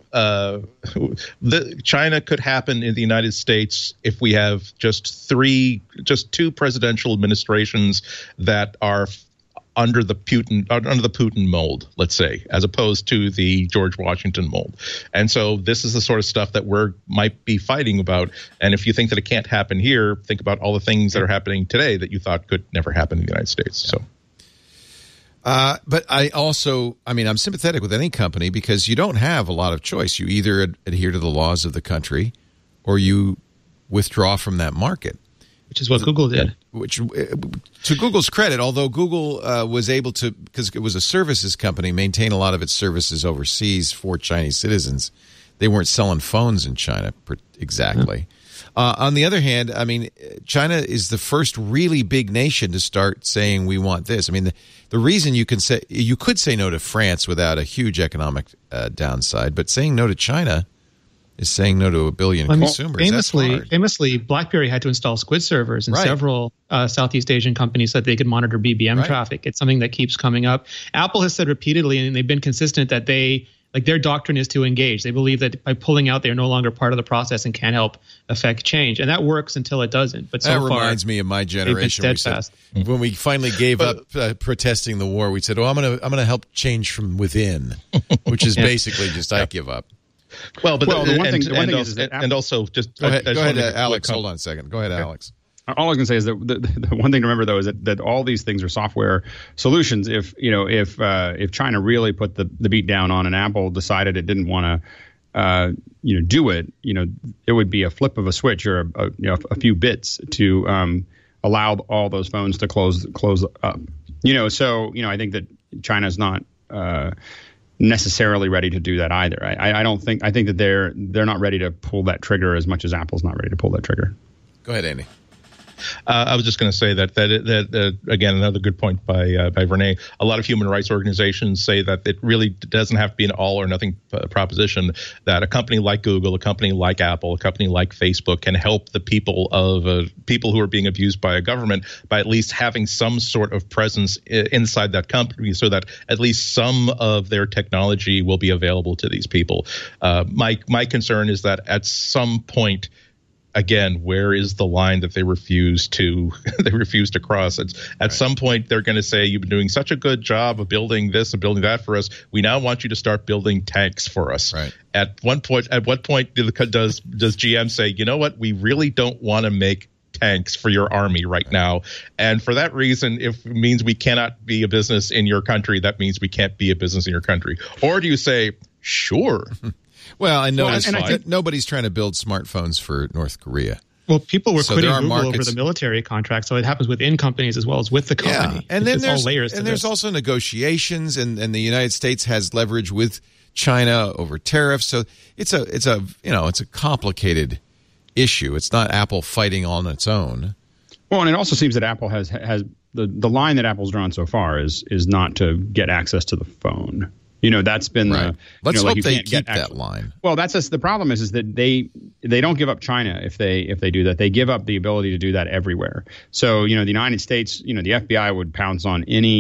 China could happen in the United States if we have just two presidential administrations that are under the Putin mold, let's say, as opposed to the George Washington mold. And so this is the sort of stuff that might be fighting about. And if you think that it can't happen here, think about all the things that are happening today that you thought could never happen in the United States. Yeah. So. But I'm sympathetic with any company because you don't have a lot of choice. You either adhere to the laws of the country or you withdraw from that market. Which is what Google did. Which, to Google's credit, although Google was able to, because it was a services company, maintain a lot of its services overseas for Chinese citizens, they weren't selling phones in China exactly. On the other hand, China is the first really big nation to start saying we want this. The reason you could say no to France without a huge economic downside, but saying no to China is saying no to a billion consumers. Famously, BlackBerry had to install Squid servers, and several Southeast Asian companies said they could monitor BBM traffic. It's something that keeps coming up. Apple has said repeatedly, and they've been consistent, that their doctrine is to engage. They believe that by pulling out, they're no longer part of the process and can't help affect change. And that works until it doesn't. But that reminds me of my generation. When we finally gave up protesting the war, we said, I'm going to help change from within, which is basically just I give up. Well, but the one thing is that and also just go ahead, Alex. Hold on a second. Go ahead, Alex. All I was going to say is that the one thing to remember, though, is that all these things are software solutions. If China really put the beat down on and Apple decided it didn't want to do it, it would be a flip of a switch or a few bits to allow all those phones to close up. I think that China's not necessarily ready to do that either. I think that they're not ready to pull that trigger as much as Apple's not ready to pull that trigger. Go ahead, Andy. I was just going to say that again, another good point by Vernay. A lot of human rights organizations say that it really doesn't have to be an all or nothing proposition. That a company like Google, a company like Apple, a company like Facebook can help the people who are being abused by a government by at least having some sort of presence inside that company, so that at least some of their technology will be available to these people. My concern is that at some point, again, where is the line that they refuse to cross? At some point, they're going to say, "You've been doing such a good job of building this and building that for us. We now want you to start building tanks for us." Right. At what point does GM say, "You know what? We really don't want to make tanks for your army right now, and for that reason, if it means we cannot be a business in your country, that means we can't be a business in your country"? Or do you say, "Sure"? Well, I think nobody's trying to build smartphones for North Korea. Well, people were quitting Google over the military contract, so it happens within companies as well as with the company. Yeah, and then there's also negotiations, and the United States has leverage with China over tariffs. So it's a complicated issue. It's not Apple fighting on its own. Well, and it also seems that Apple has the line that Apple's drawn so far is not to get access to the phone. That's been let's hope they keep that line. Well, that's the problem is that they don't give up China if they do that. They give up the ability to do that everywhere. So, the United States, the FBI would pounce on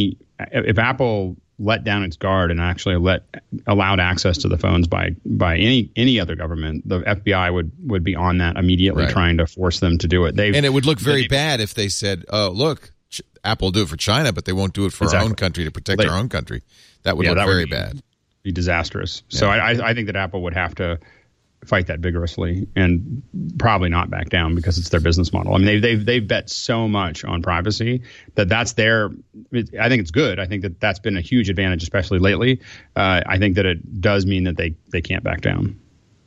if Apple let down its guard and actually allowed access to the phones by any other government, the FBI would be on that immediately, trying to force them to do it. And it would look very bad if they said, "Oh, look, Apple will do it for China, but they won't do it for our own country to protect our own country." That would look very bad. Be disastrous. Yeah. So I think that Apple would have to fight that vigorously and probably not back down because it's their business model. I mean, they've bet so much on privacy that's their. I think it's good. I think that's been a huge advantage, especially lately. I think that it does mean that they can't back down.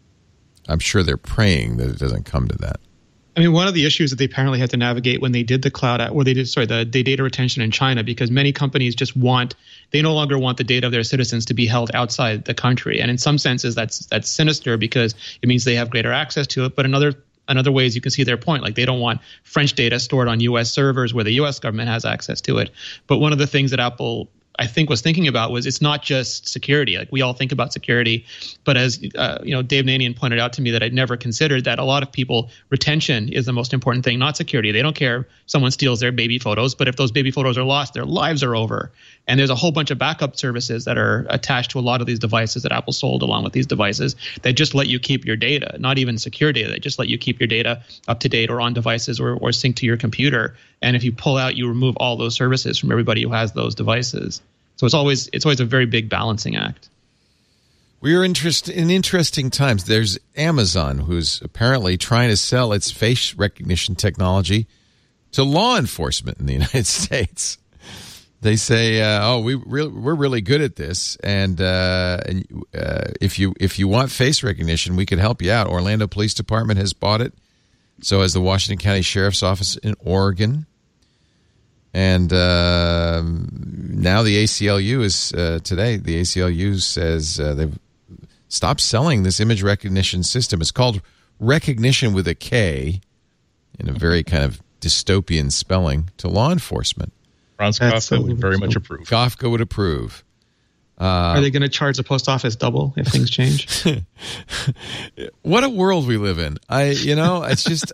I'm sure they're praying that it doesn't come to that. I mean, one of the issues that they apparently had to navigate when they did the data retention in China, because many companies they no longer want the data of their citizens to be held outside the country. And in some senses, that's sinister because it means they have greater access to it. But in other ways, you can see their point. Like they don't want French data stored on U.S. servers where the U.S. government has access to it. But one of the things that Apple I think was thinking about was it's not just security. Like we all think about security, but as Dave Nanian pointed out to me that I'd never considered that a lot of people, retention is the most important thing, not security. They don't care if someone steals their baby photos, but if those baby photos are lost, their lives are over. And there's a whole bunch of backup services that are attached to a lot of these devices that Apple sold along with these devices that just let you keep your data, not even secure data. They just let you keep your data up to date or on devices or synced to your computer. And if you pull out, you remove all those services from everybody who has those devices. So it's always a very big balancing act. We are in interesting times. There's Amazon, who's apparently trying to sell its face recognition technology to law enforcement in the United States. They say, we're really good at this, and if you want face recognition, we could help you out. Orlando Police Department has bought it. So has the Washington County Sheriff's Office in Oregon. And now the ACLU is today. The ACLU says they've stopped selling this image recognition system. It's called Recognition with a K, in a very kind of dystopian spelling, to law enforcement. Franz Kafka would very much approve. Kafka would approve. Are they going to charge the post office double if things change? What a world we live in. It's just,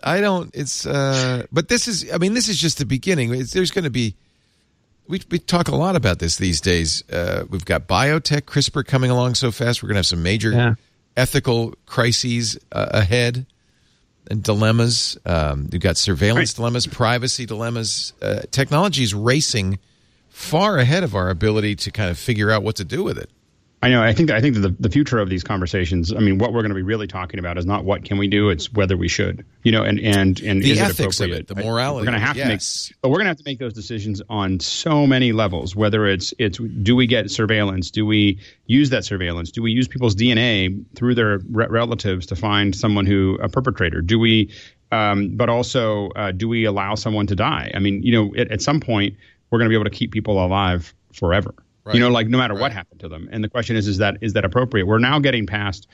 but this is just the beginning. There's going to be, we talk a lot about this these days. We've got biotech, CRISPR coming along so fast. We're going to have some major ethical crises ahead and dilemmas. You've got surveillance dilemmas, privacy dilemmas. Technology is racing far ahead of our ability to kind of figure out what to do with it. I know. I think that the future of these conversations, I mean, what we're going to be really talking about is not what can we do, it's whether we should. And the is ethics it appropriate? of it, the morality. We're going to have to make those decisions on so many levels. Whether it's do we get surveillance? Do we use that surveillance? Do we use people's DNA through their relatives to find someone a perpetrator? Do we? But also, do we allow someone to die? I mean, at some point, we're going to be able to keep people alive forever. Right. No matter what happened to them. And the question is that appropriate? We're now getting past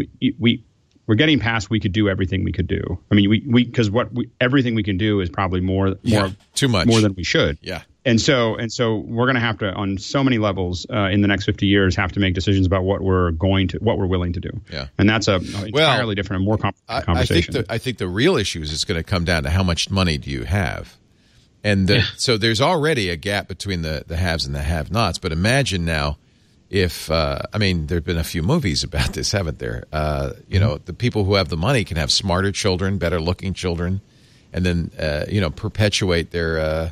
we're getting past we could do everything we could do. I mean, because everything we can do is probably too much more than we should. Yeah. And so we're going to have to, on so many levels, in the next 50 years, have to make decisions about what we're willing to do. Yeah. And that's an entirely different and more complicated conversation. I think the real issue is it's going to come down to how much money do you have. And so there's already a gap between the haves and the have-nots. But imagine now if, there have been a few movies about this, haven't there? The people who have the money can have smarter children, better-looking children, and then, perpetuate their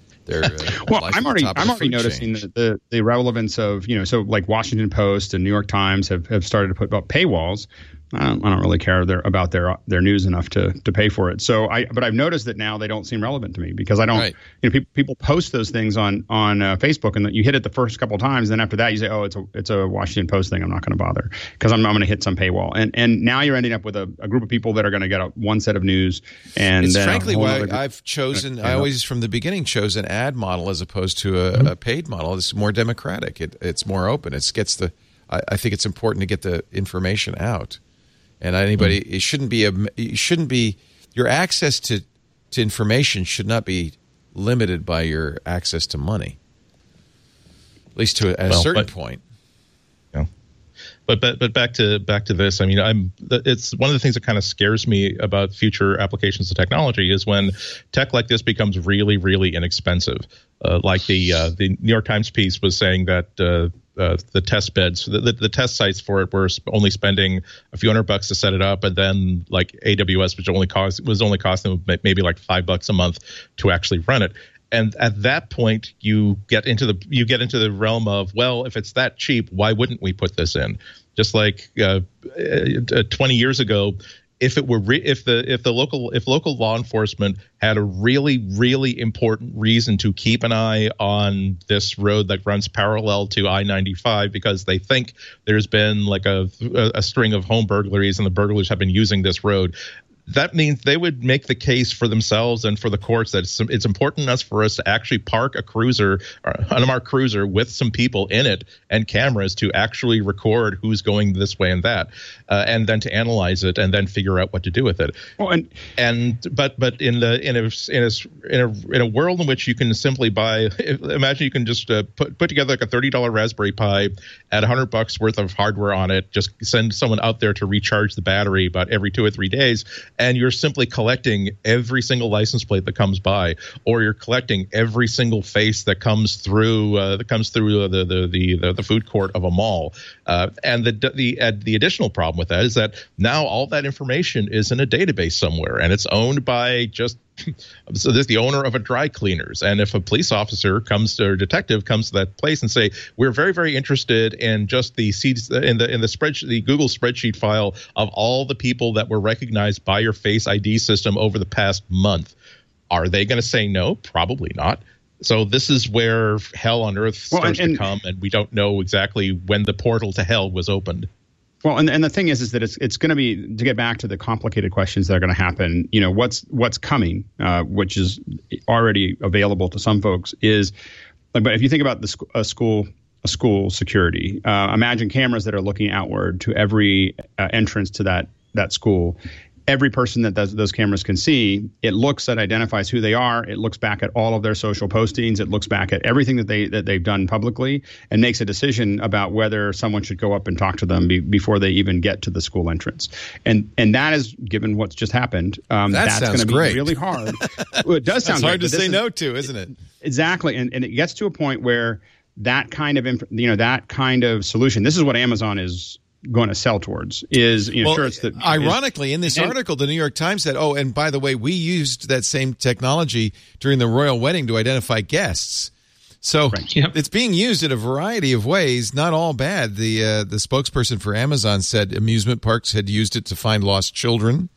well, I'm already noticing the relevance of, so like Washington Post and New York Times have started to put up paywalls. I don't really care about their news enough to pay for it. But I've noticed that now they don't seem relevant to me because I don't. Right. People post those things on Facebook, and you hit it the first couple of times, and then after that you say, oh, it's a Washington Post thing. I'm not going to bother because I'm going to hit some paywall. And now you're ending up with a group of people that are going to get one set of news. And it's frankly why I've chosen. I always from the beginning chose an ad model as opposed to a paid model. It's more democratic. It's more open. I think it's important to get the information out. And it shouldn't be your access to information should not be limited by your access to money, at least to a certain point. Yeah. But back to this. I mean, it's one of the things that kind of scares me about future applications of technology is when tech like this becomes really, really inexpensive. Like the New York Times piece was saying that the test beds, the test sites for it were only spending a few $100 to set it up, and then like AWS, which was only costing maybe like $5 a month to actually run it. And at that point, you get into the realm of, well, if it's that cheap, why wouldn't we put this in? Just like 20 years ago, if local law enforcement had a really, really important reason to keep an eye on this road that runs parallel to I-95 because they think there's been like a string of home burglaries and the burglars have been using this road, that means they would make the case for themselves and for the courts that it's important for us to actually park a cruiser, an unmarked cruiser, with some people in it and cameras to actually record who's going this way and that, and then to analyze it and then figure out what to do with it. Well, but in a world in which you can simply buy, imagine you can just put together like a $30 Raspberry Pi, add $100 worth of hardware on it, just send someone out there to recharge the battery about every 2 or 3 days. And you're simply collecting every single license plate that comes by, or you're collecting every single face that comes through the food court of a mall. And the additional problem with that is that now all that information is in a database somewhere, and it's owned by so there's the owner of a dry cleaners. And if a police officer or detective comes to that place and say, we're very, very interested in just the spreadsheet, the Google spreadsheet file of all the people that were recognized by your Face ID system over the past month, are they going to say no? Probably not. So this is where hell on earth starts to come, and we don't know exactly when the portal to hell was opened. Well, and the thing is that it's going to be, to get back to the complicated questions that are going to happen, what's coming, which is already available to some folks, is, but if you think about a school security, imagine cameras that are looking outward to every entrance to that school. Every person that those cameras can see, it identifies who they are. It looks back at all of their social postings. It looks back at everything that they've done publicly, and makes a decision about whether someone should go up and talk to them before they even get to the school entrance. And that is, given what's just happened, that's going to be really hard. Well, it does sound hard to say no to, isn't it? Exactly, and it gets to a point where that kind of solution. This is what Amazon is going to sell towards, is ironically, in this article, the New York Times said, oh, and by the way, we used that same technology during the royal wedding to identify guests. So It's being used in a variety of ways, not all bad. The spokesperson for Amazon said amusement parks had used it to find lost children.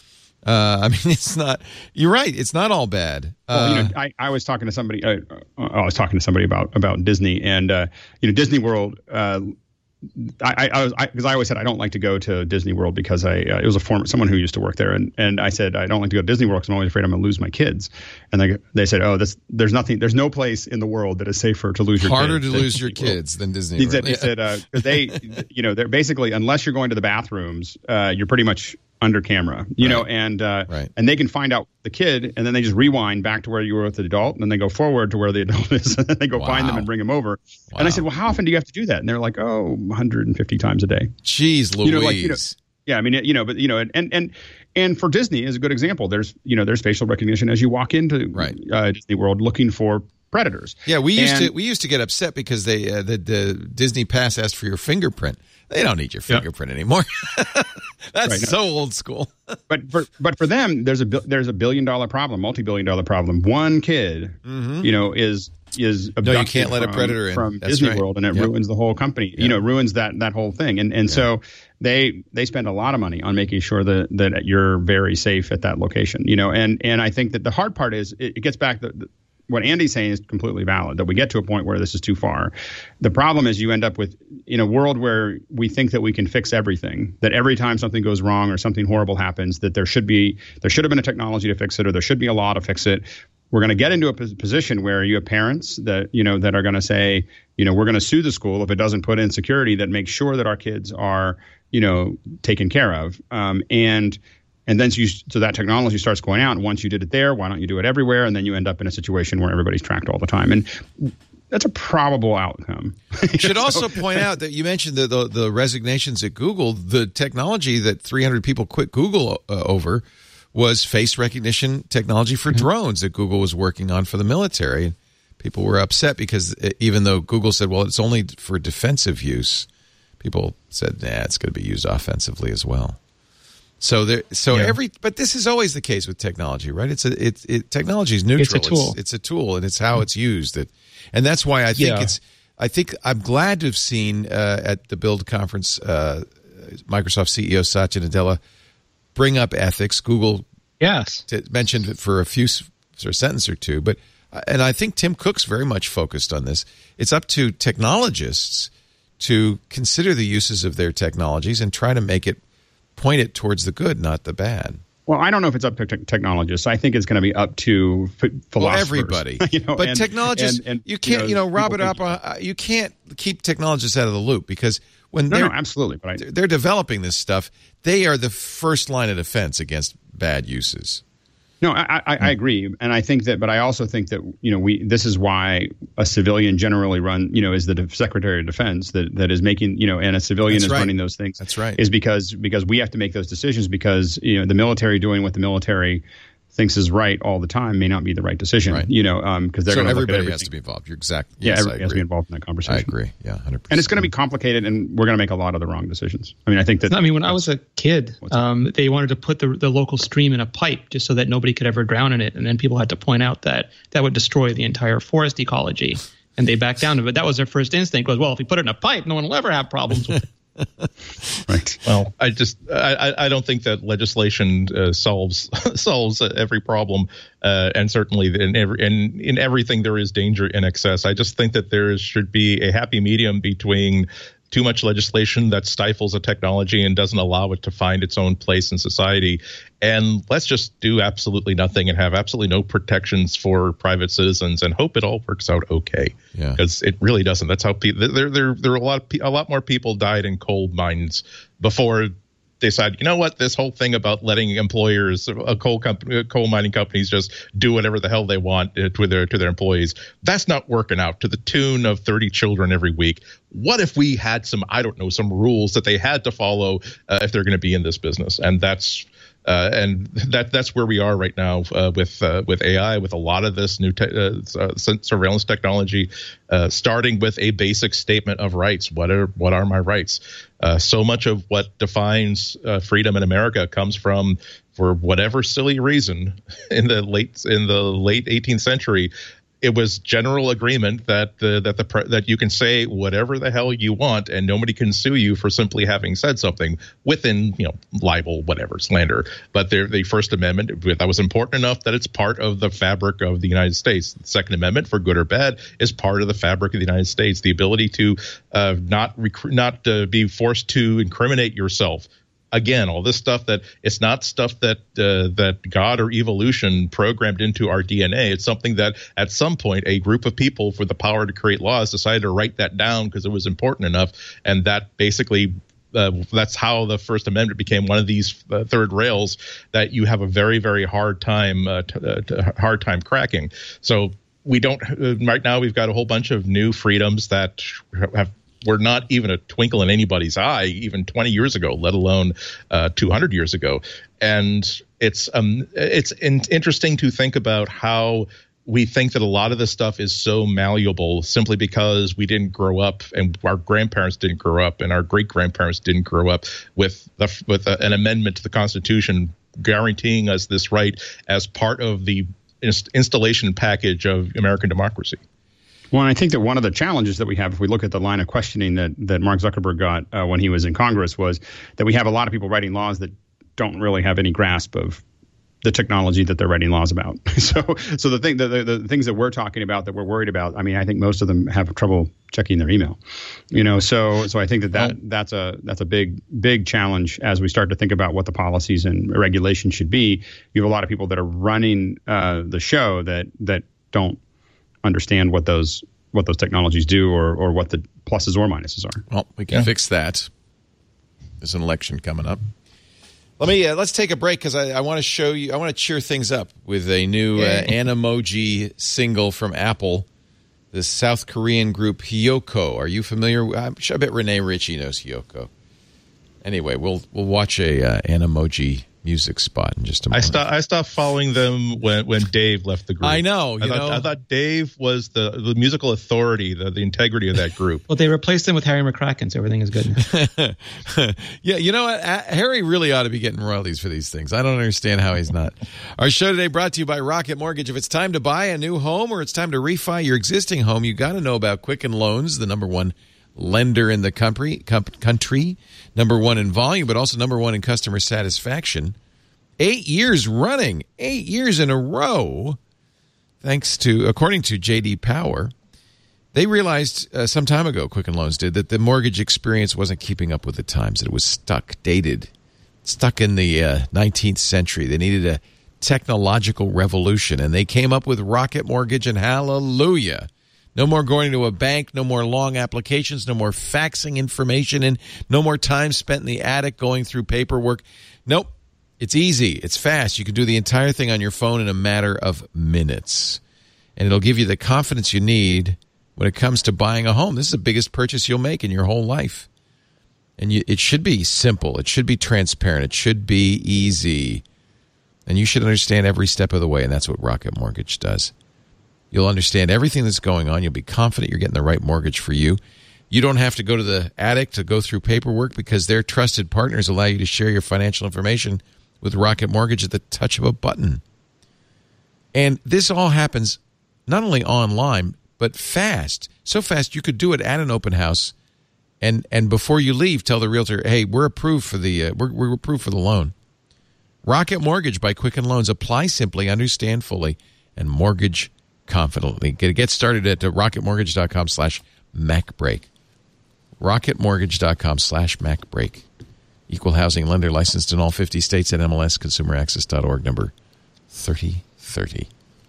It's not. You're right. It's not all bad. I was talking to somebody. I was talking to somebody about Disney, and Disney World. Because I always said I don't like to go to Disney World because it was someone who used to work there, and I said I don't like to go to Disney World because I'm always afraid I'm going to lose my kids. And they said, there's no place in the world that is safer to lose your kids. Harder to lose your kids than Disney World. He said they're basically, unless you're going to the bathrooms, you're pretty much under camera, and they can find out the kid, and then they just rewind back to where you were with the adult, and then they go forward to where the adult is, and then they go find them and bring them over. Wow. And I said, well, how often do you have to do that? And they're like, 150 times a day. Jeez Louise. And for Disney is a good example. There's facial recognition as you walk into Disney World looking for predators. Yeah, we used to get upset because the Disney Pass asked for your fingerprint. They don't need your fingerprint anymore. That's so old school. But for them, there's a $1 billion problem, multi-billion-dollar problem. One kid, is abducted you can't let a predator in from Disney World, and it ruins the whole company. Ruins that whole thing. And so they spend a lot of money on making sure that you're very safe at that location. And I think that the hard part is it gets back what Andy's saying is completely valid, that we get to a point where this is too far. The problem is you end up with, in a world where we think that we can fix everything, that every time something goes wrong or something horrible happens, that there should have been a technology to fix it, or there should be a law to fix it. We're going to get into a position where you have parents that that are going to say, we're going to sue the school if it doesn't put in security that makes sure that our kids are, taken care of. And then so that technology starts going out. And once you did it there, why don't you do it everywhere? And then you end up in a situation where everybody's tracked all the time. And that's a probable outcome. Should also point out that you mentioned the resignations at Google. The technology that 300 people quit Google over was face recognition technology for drones that Google was working on for the military. And people were upset because even though Google said, well, it's only for defensive use, people said, it's going to be used offensively as well. But this is always the case with technology, right? Technology is neutral. It's a tool. It's a tool, and it's how it's used. And that's why I think I'm glad to have seen at the Build conference, Microsoft CEO Satya Nadella bring up ethics. Google mentioned it for a sentence or two, and I think Tim Cook's very much focused on this. It's up to technologists to consider the uses of their technologies and try to point it towards the good, not the bad. Well, I don't know if it's up to technologists. I think it's going to be up to philosophers. Well, everybody. But technologists, you can't, Robert Oppenheimer, you can't keep technologists out of the loop, because when they're absolutely, but they're developing this stuff, they are the first line of defense against bad uses. No, I agree, and I think that, but I also think that this is why a civilian generally is the Secretary of Defense that is making and a civilian is running those things. That's right. Is because we have to make those decisions, because the military doing what the military thinks is right all the time may not be the right decision. Right. Because they're going to everybody has to be involved. You're exactly. Yes, everybody has to be involved in that conversation. I agree. Yeah, 100%. And it's going to be complicated, and we're going to make a lot of the wrong decisions. I mean, I think that. When I was a kid, they wanted to put the local stream in a pipe just so that nobody could ever drown in it, and then people had to point out that would destroy the entire forest ecology, and they backed down to it. That was their first instinct was, well, if we put it in a pipe, no one will ever have problems with it. Right. Well, I don't think that legislation solves every problem, and certainly in everything there is danger in excess. I just think that there should be a happy medium between too much legislation that stifles a technology and doesn't allow it to find its own place in society, and let's just do absolutely nothing and have absolutely no protections for private citizens and hope it all works out okay. Yeah, because it really doesn't. That's how people. There are a lot more people died in coal mines before they decided, this whole thing about letting employers, coal mining companies, just do whatever the hell they want to their employees, that's not working out to the tune of 30 children every week. What if we had some rules that they had to follow if they're going to be in this business? And that's where we are right now with AI, with a lot of this new surveillance technology, starting with a basic statement of rights. What are my rights? So much of what defines freedom in America comes from, for whatever silly reason, in the late 18th century, it was general agreement that you can say whatever the hell you want and nobody can sue you for simply having said something within, libel, whatever, slander. But the First Amendment, that was important enough that it's part of the fabric of the United States. The Second Amendment, for good or bad, is part of the fabric of the United States. The ability to not be forced to incriminate yourself. Again, all this stuff that it's not stuff that God or evolution programmed into our DNA. It's something that at some point a group of people with the power to create laws decided to write that down because it was important enough. And that basically that's how the First Amendment became one of these third rails that you have a very, very hard time cracking. So we don't right now. We've got a whole bunch of new freedoms that were not even a twinkle in anybody's eye even 20 years ago, let alone 200 years ago. And it's interesting to think about how we think that a lot of this stuff is so malleable simply because we didn't grow up, and our grandparents didn't grow up, and our great-grandparents didn't grow up with an amendment to the Constitution guaranteeing us this right as part of the installation package of American democracy. Well, and I think that one of the challenges that we have, if we look at the line of questioning that Mark Zuckerberg got when he was in Congress, was that we have a lot of people writing laws that don't really have any grasp of the technology that they're writing laws about. So the things that we're talking about, that we're worried about, I mean, I think most of them have trouble checking their email. So I think that's a big challenge as we start to think about what the policies and regulations should be. You have a lot of people that are running the show that don't understand what those technologies do or what the pluses or minuses are. Well, we can fix that. There's an election coming up. Let's take a break because I want to show you. I want to cheer things up with a new Animoji single from Apple. The South Korean group Hyoko. Are you familiar? I bet Renee Ritchie knows Hyoko. Anyway, we'll watch a Animoji music spot in just a moment. I stopped following them when Dave left the group. I know. I thought Dave was the musical authority, the integrity of that group. Well, they replaced him with Harry McCracken, so everything is good. Yeah, you know what? Harry really ought to be getting royalties for these things. I don't understand how he's not. Our show today brought to you by Rocket Mortgage. If it's time to buy a new home or it's time to refi your existing home, you got to know about Quicken Loans, the number one lender in the country, number one in volume, but also number one in customer satisfaction. 8 years running, 8 years in a row, according to J.D. Power. They realized some time ago, Quicken Loans did, that the mortgage experience wasn't keeping up with the times, that it was stuck, dated. stuck in the 19th century. They needed a technological revolution, and they came up with Rocket Mortgage, and hallelujah. No more going to a bank, no more long applications, no more faxing information in, no more time spent in the attic going through paperwork. Nope. It's easy. It's fast. You can do the entire thing on your phone in a matter of minutes. And it'll give you the confidence you need when it comes to buying a home. This is the biggest purchase you'll make in your whole life. And it should be simple. It should be transparent. It should be easy. And you should understand every step of the way, and that's what Rocket Mortgage does. You'll understand everything that's going on. You'll be confident you're getting the right mortgage for you. You don't have to go to the attic to go through paperwork because their trusted partners allow you to share your financial information with Rocket Mortgage at the touch of a button. And this all happens not only online, but fast. So fast you could do it at an open house, and before you leave, tell the realtor, "Hey, we're approved for the we're approved for the loan." Rocket Mortgage by Quicken Loans. Apply simply, understand fully, and mortgage confidently. Get started at rocketmortgage.com/MacBreak. rocketmortgage.com/MacBreak. Equal housing lender, licensed in all 50 states at MLSConsumerAccess.org, number 3030.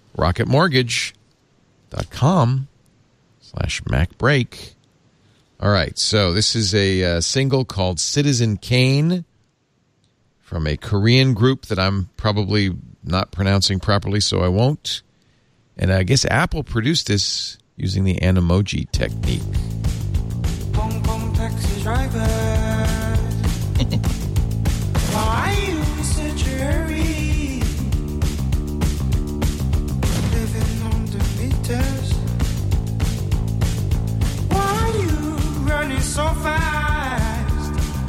rocketmortgage.com/MacBreak. All right, so this is a single called Citizen Kane from a Korean group that I'm probably not pronouncing properly, so I won't. And I guess Apple produced this using the Animoji technique. Bong bong taxi driver. Why are you in such a hurry? Living on the meters. Why are you running so fast?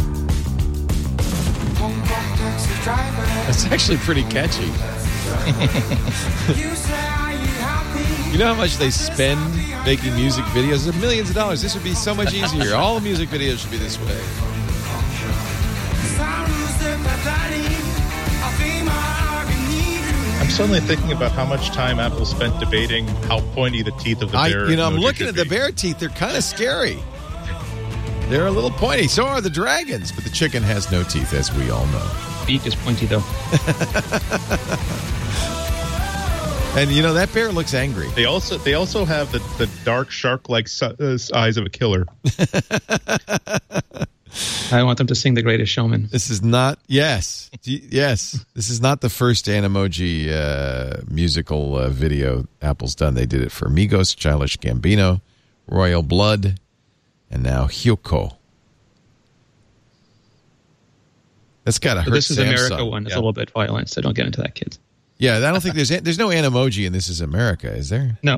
Bong bong taxi driver. That's actually pretty catchy. You say, are you happy? You know how much they spend making music videos? They're millions of dollars. This would be so much easier. All the music videos should be this way. I'm suddenly thinking about how much time Apple spent debating how pointy the teeth of the bear. I'm looking at the bear teeth. They're kind of scary. They're a little pointy. So are the dragons, but the chicken has no teeth, as we all know. Beak is pointy, though. And that bear looks angry. They also have the dark shark-like eyes of a killer. I want them to sing The Greatest Showman. This is not. Yes. This is not the first Animoji musical video Apple's done. They did it for Migos, Childish Gambino, Royal Blood, and now Hyukoh. That's got to hurt. This is Samsung. America one. It's a little bit violent, so don't get into that, kids. Yeah, I don't think there's no Animoji in This Is America, is there? No.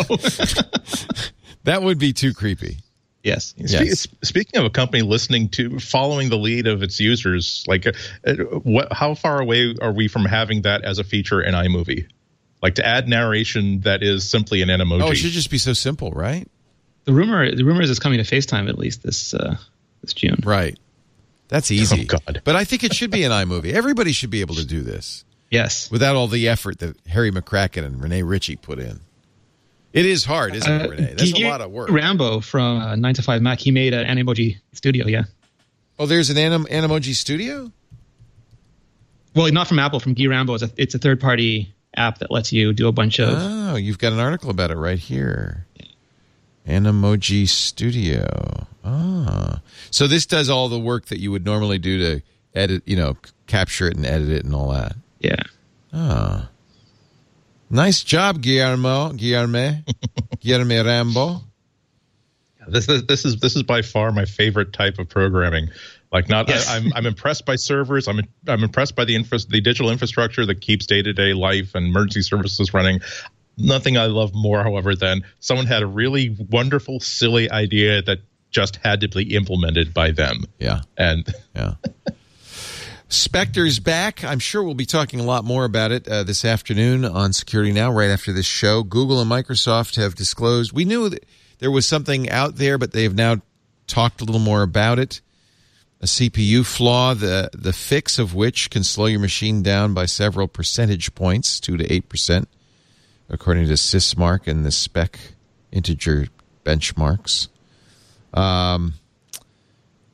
That would be too creepy. Yes. Speaking of a company following the lead of its users, like how far away are we from having that as a feature in iMovie? Like to add narration that is simply an Animoji. Oh, it should just be so simple, right? The rumor is it's coming to FaceTime at least this June. Right. That's easy. Oh, God. But I think it should be an iMovie. Everybody should be able to do this. Yes. Without all the effort that Harry McCracken and Renee Ritchie put in. It is hard, isn't it, Renee? That's a lot of work. Rambo from 9 to 5 Mac, he made an Animoji studio, yeah. Oh, there's an Animoji studio? Well, not from Apple, from Guy Rambo. It's a third-party app that lets you do a bunch of... Oh, you've got an article about it right here. Animoji Studio. Ah. So this does all the work that you would normally do to edit, capture it and edit it and all that. Yeah. Ah. Nice job, Guillermo Rambo. This is by far my favorite type of programming. I'm impressed by servers. I'm impressed by the digital infrastructure that keeps day-to-day life and emergency services running. Nothing I love more, however, than someone had a really wonderful, silly idea that just had to be implemented by them. Yeah. Yeah. Spectre's back. I'm sure we'll be talking a lot more about it this afternoon on Security Now, right after this show. Google and Microsoft have disclosed. We knew that there was something out there, but they've now talked a little more about it. A CPU flaw, the fix of which can slow your machine down by several percentage points, 2 to 8%, according to Sysmark and the spec integer benchmarks.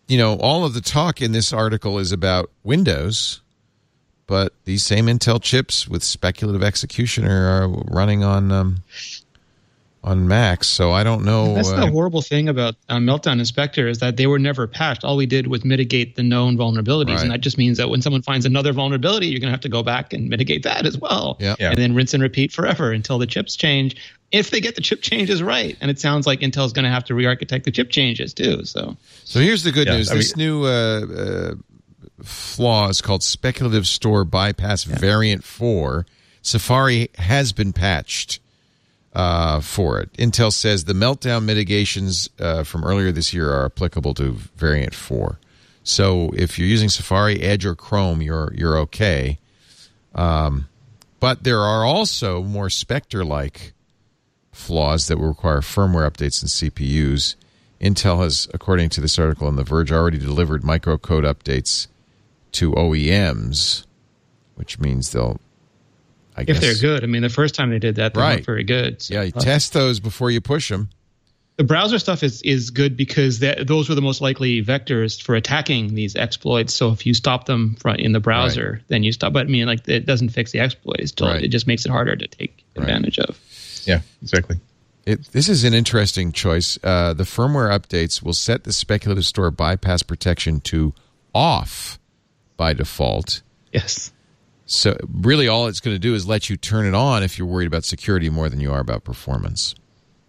all of the talk in this article is about Windows, but these same Intel chips with speculative execution are running on Macs. So I don't know. That's the horrible thing about Meltdown Inspector is that they were never patched. All we did was mitigate the known vulnerabilities, Right. and that just means that when someone finds another vulnerability, you're going to have to go back and mitigate that as well, Yeah. Yeah. and then rinse and repeat forever until the chips change. If they get the chip changes right, and it sounds like Intel's going to have to re-architect the chip changes too. So here's the good Yeah, news. I This new flaw is called Speculative Store Bypass Variant 4. Safari has been patched for it. Intel says the meltdown mitigations from earlier this year are applicable to Variant 4. So if you're using Safari, Edge, or Chrome, you're okay. But there are also more Spectre-like flaws that will require firmware updates in CPUs. Intel has, according to this article in The Verge, already delivered microcode updates to OEMs, which means they'll, I guess, if they're good, I mean, the first time they did that, they Right. weren't very good. So, Yeah, you test those before you push them. the browser stuff is good because those were the most likely vectors for attacking these exploits. So if you stop them in the browser, then you stop. But I mean, like, it doesn't fix the exploits. Right. It just makes it harder to take advantage of. Yeah, exactly. This is an interesting choice. The firmware updates will set the speculative store bypass protection to off by default. Yes. So really all it's going to do is let you turn it on if you're worried about security more than you are about performance.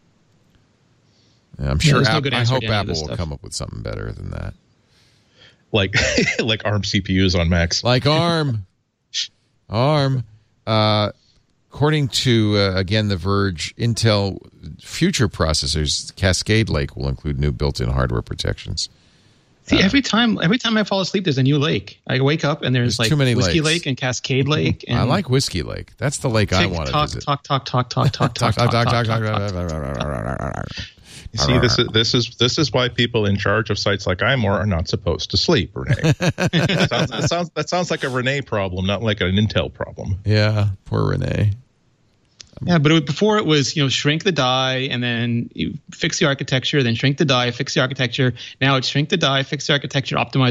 And I'm sure there's no good I answer hope to any of Apple this will stuff. come up with something better than that. Like like ARM CPUs on Macs. Like ARM. According to, again, The Verge, Intel future processors, Cascade Lake, will include new built-in hardware protections. See, every time I fall asleep, there's a new lake. I wake up and there's like too many Whiskey lakes. Lake and Cascade Lake. And I like Whiskey Lake. That's the lake I tick, want to talk, visit. talk. You see, this is why people in charge of sites like iMore are not supposed to sleep, Renee. that sounds like a Renee problem, not like an Intel problem. Yeah, poor Renee. Yeah, but before it was, shrink the die and then you fix the architecture, then shrink the die, fix the architecture. Now it's shrink the die, fix the architecture, optimize.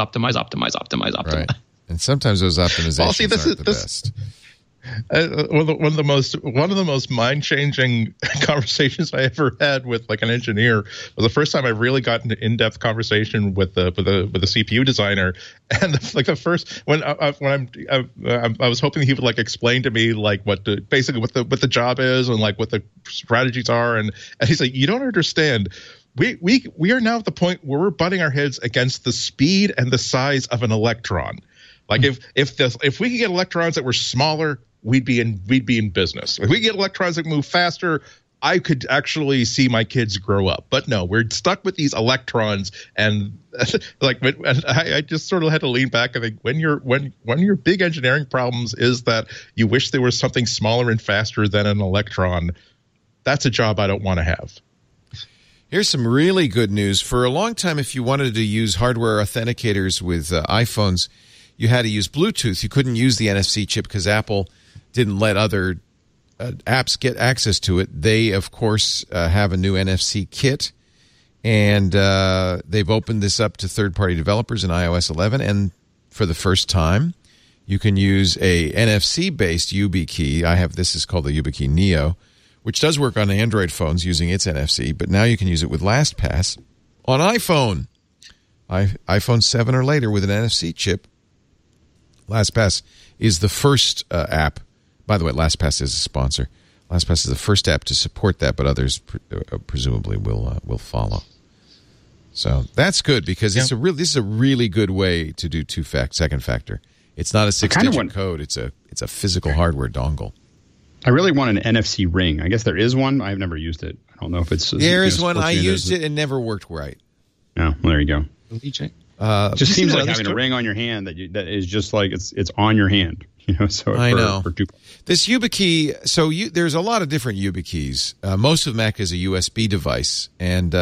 Right. And sometimes those optimizations aren't the best. One of the most mind-changing conversations I ever had with like an engineer was the first time I really got into in-depth conversation with the CPU designer. And the first when I was hoping he would like explain to me like what the job is and like what the strategies are, and he's like, you don't understand. We are now at the point where we're butting our heads against the speed and the size of an electron. Like if we could get electrons that were smaller, we'd be in business. If we get electrons that move faster, I could actually see my kids grow up. But no, we're stuck with these electrons, and I just sort of had to lean back and think, when your big engineering problems is that you wish there was something smaller and faster than an electron, that's a job I don't want to have. Here's some really good news. For a long time, if you wanted to use hardware authenticators with iPhones, you had to use Bluetooth. You couldn't use the NFC chip because Apple didn't let other apps get access to it. They, of course, have a new NFC kit, and they've opened this up to third-party developers in iOS 11. And for the first time, you can use a NFC-based YubiKey. This is called the YubiKey Neo, which does work on Android phones using its NFC, but now you can use it with LastPass on iPhone. iPhone 7 or later with an NFC chip. LastPass is the first app. By the way, LastPass is a sponsor. LastPass is the first app to support that, but others presumably will follow. So that's good because this is a really good way to do second factor. It's not a 6-digit code. It's a physical hardware dongle. I really want an NFC ring. I guess there is one. I've never used it. I don't know if it's. There is one. I used it and never worked right. Oh, well, there you go. Just seems like having a ring on your hand that is just like it's on your hand. So I know. This YubiKey. So there's a lot of different YubiKeys. Most of Mac is a USB device, and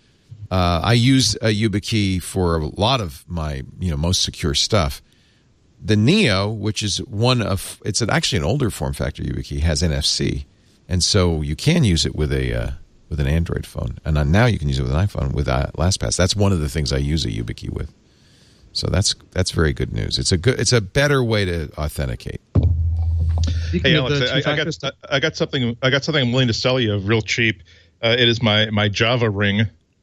I use a YubiKey for a lot of my most secure stuff. The Neo, which is actually an older form factor YubiKey, has NFC, and so you can use it with a with an Android phone, and now you can use it with an iPhone with LastPass. That's one of the things I use a YubiKey with. So that's very good news. It's a better way to authenticate. Hey, Alex, I got something I'm willing to sell you real cheap. It is my Java ring.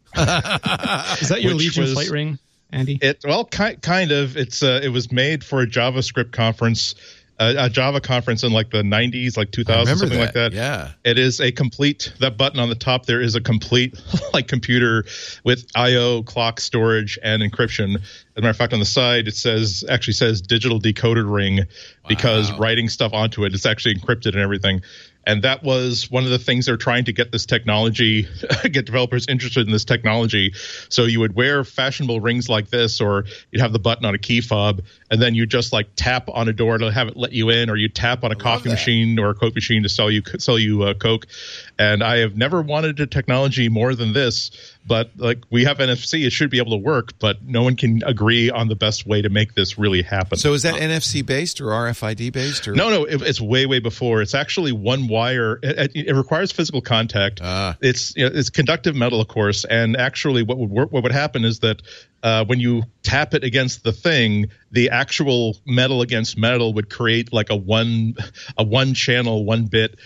Is that your Legion flight ring, Andy? Kind of. It was made for a JavaScript conference, a Java conference in like the 90s, like 2000, something like that. Yeah. It is that button on the top there is a complete like computer with I/O, clock, storage, and encryption. As a matter of fact, on the side it says digital decoded ring because writing stuff onto it, it's actually encrypted and everything. And that was one of the things they're trying to get this technology, get developers interested in this technology. So you would wear fashionable rings like this, or you'd have the button on a key fob, and then you just like tap on a door to have it let you in, or you tap on a coffee machine or a Coke machine to sell you Coke. And I have never wanted a technology more than this. But like we have NFC, it should be able to work, but no one can agree on the best way to make this really happen. So is that NFC based or RFID based? Or? No, it's way before. It's actually one wire. It requires physical contact. It's conductive metal, of course. And actually, what would happen is that when you tap it against the thing, the actual metal against metal would create like a one channel, 1 bit.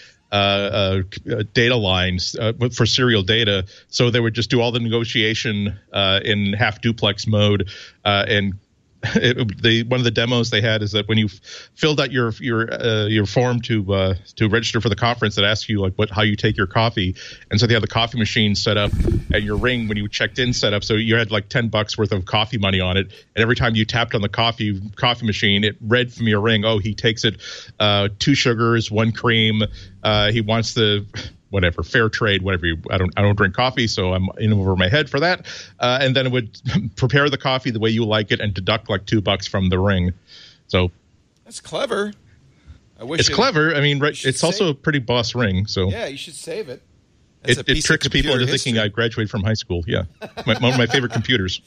Data lines for serial data, so they would just do all the negotiation in half duplex mode. And one of the demos they had is that when you filled out your form to register for the conference, it asks you like how you take your coffee, and so they had the coffee machine set up and your ring when you checked in set up, so you had like $10 worth of coffee money on it, and every time you tapped on the coffee machine, it read from your ring, he takes it 2 sugars, 1 cream, he wants the whatever, fair trade, whatever. I don't drink coffee, so I'm in over my head for that. And then it would prepare the coffee the way you like it and deduct like $2 from the ring. So that's clever. It's clever. I mean, it's also a pretty boss ring. So yeah, you should save it. It tricks people into thinking I graduated from high school. Yeah, one of my favorite computers.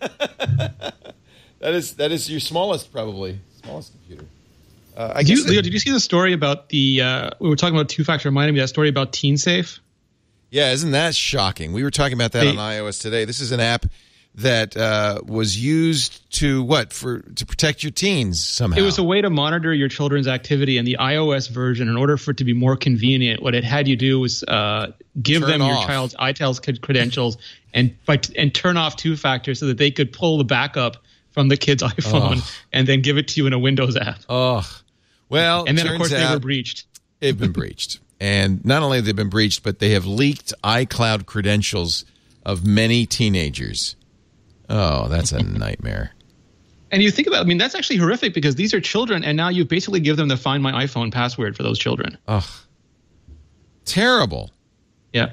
That is your smallest computer. Leo, did you see the story about we were talking about two-factor? Reminded me of that story about TeenSafe. Yeah, isn't that shocking? We were talking about that on iOS today. This is an app that was used to protect your teens somehow. It was a way to monitor your children's activity, and the iOS version, in order for it to be more convenient, what it had you do was give them your child's iTunes credentials and turn off two-factor so that they could pull the backup from the kid's iPhone and then give it to you in a Windows app. Well, and then of course they were breached. They've been breached. And not only have they been breached, but they have leaked iCloud credentials of many teenagers. Oh, that's a nightmare. And you think about it, that's actually horrific because these are children, and now you basically give them the Find My iPhone password for those children. Terrible. Yeah.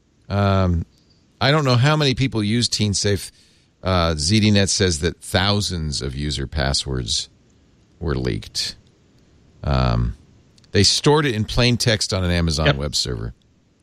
I don't know how many people use TeenSafe. ZDNet says that thousands of user passwords were leaked. They stored it in plain text on an Amazon web server.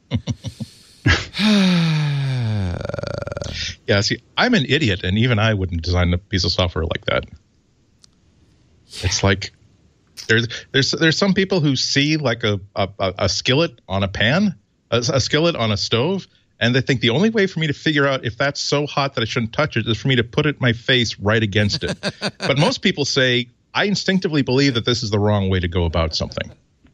Yeah, see, I'm an idiot, and even I wouldn't design a piece of software like that. It's like there's some people who see like a skillet on a pan, a skillet on a stove, and they think the only way for me to figure out if that's so hot that I shouldn't touch it is for me to put my face right against it. But most people say, I instinctively believe that this is the wrong way to go about something.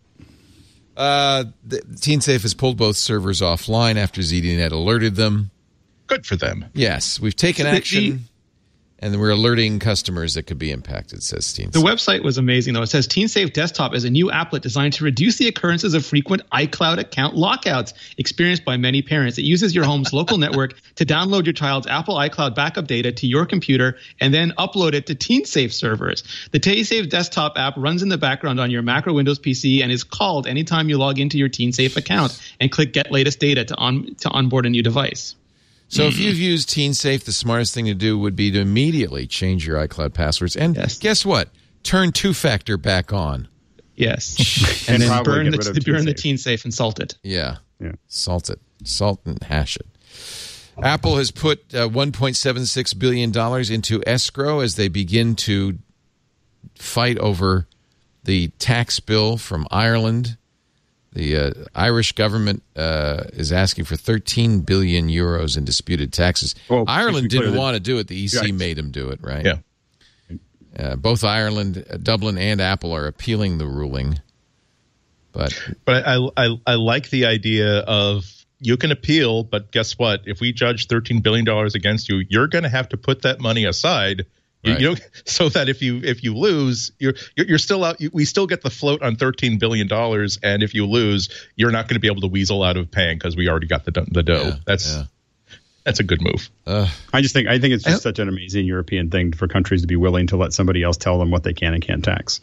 TeenSafe has pulled both servers offline after ZDNet alerted them. Good for them. Yes, we've taken action, and we're alerting customers that could be impacted, says TeenSafe. The website was amazing, though. It says TeenSafe Desktop is a new applet designed to reduce the occurrences of frequent iCloud account lockouts experienced by many parents. It uses your home's local network to download your child's Apple iCloud backup data to your computer and then upload it to TeenSafe servers. The TeenSafe Desktop app runs in the background on your Mac or Windows PC and is called anytime you log into your TeenSafe account and click Get Latest Data to onboard a new device. So if you've used TeenSafe, the smartest thing to do would be to immediately change your iCloud passwords. And guess what? Turn two-factor back on. Yes. and then burn the TeenSafe and salt it. Yeah. Salt it. Salt and hash it. Apple has put $1.76 billion into escrow as they begin to fight over the tax bill from Ireland The Irish government is asking for 13 billion euros in disputed taxes. Well, Ireland didn't want to do it. The EC made them do it, right? Yeah. Both Ireland, Dublin, and Apple are appealing the ruling. But I like the idea of you can appeal, but guess what? If we judge $13 billion against you, you're going to have to put that money aside. Right. You know, so that if you lose, you're still out. We still get the float on $13 billion, and if you lose, you're not going to be able to weasel out of paying because we already got the dough. That's a good move. I think it's just such an amazing European thing for countries to be willing to let somebody else tell them what they can and can't tax.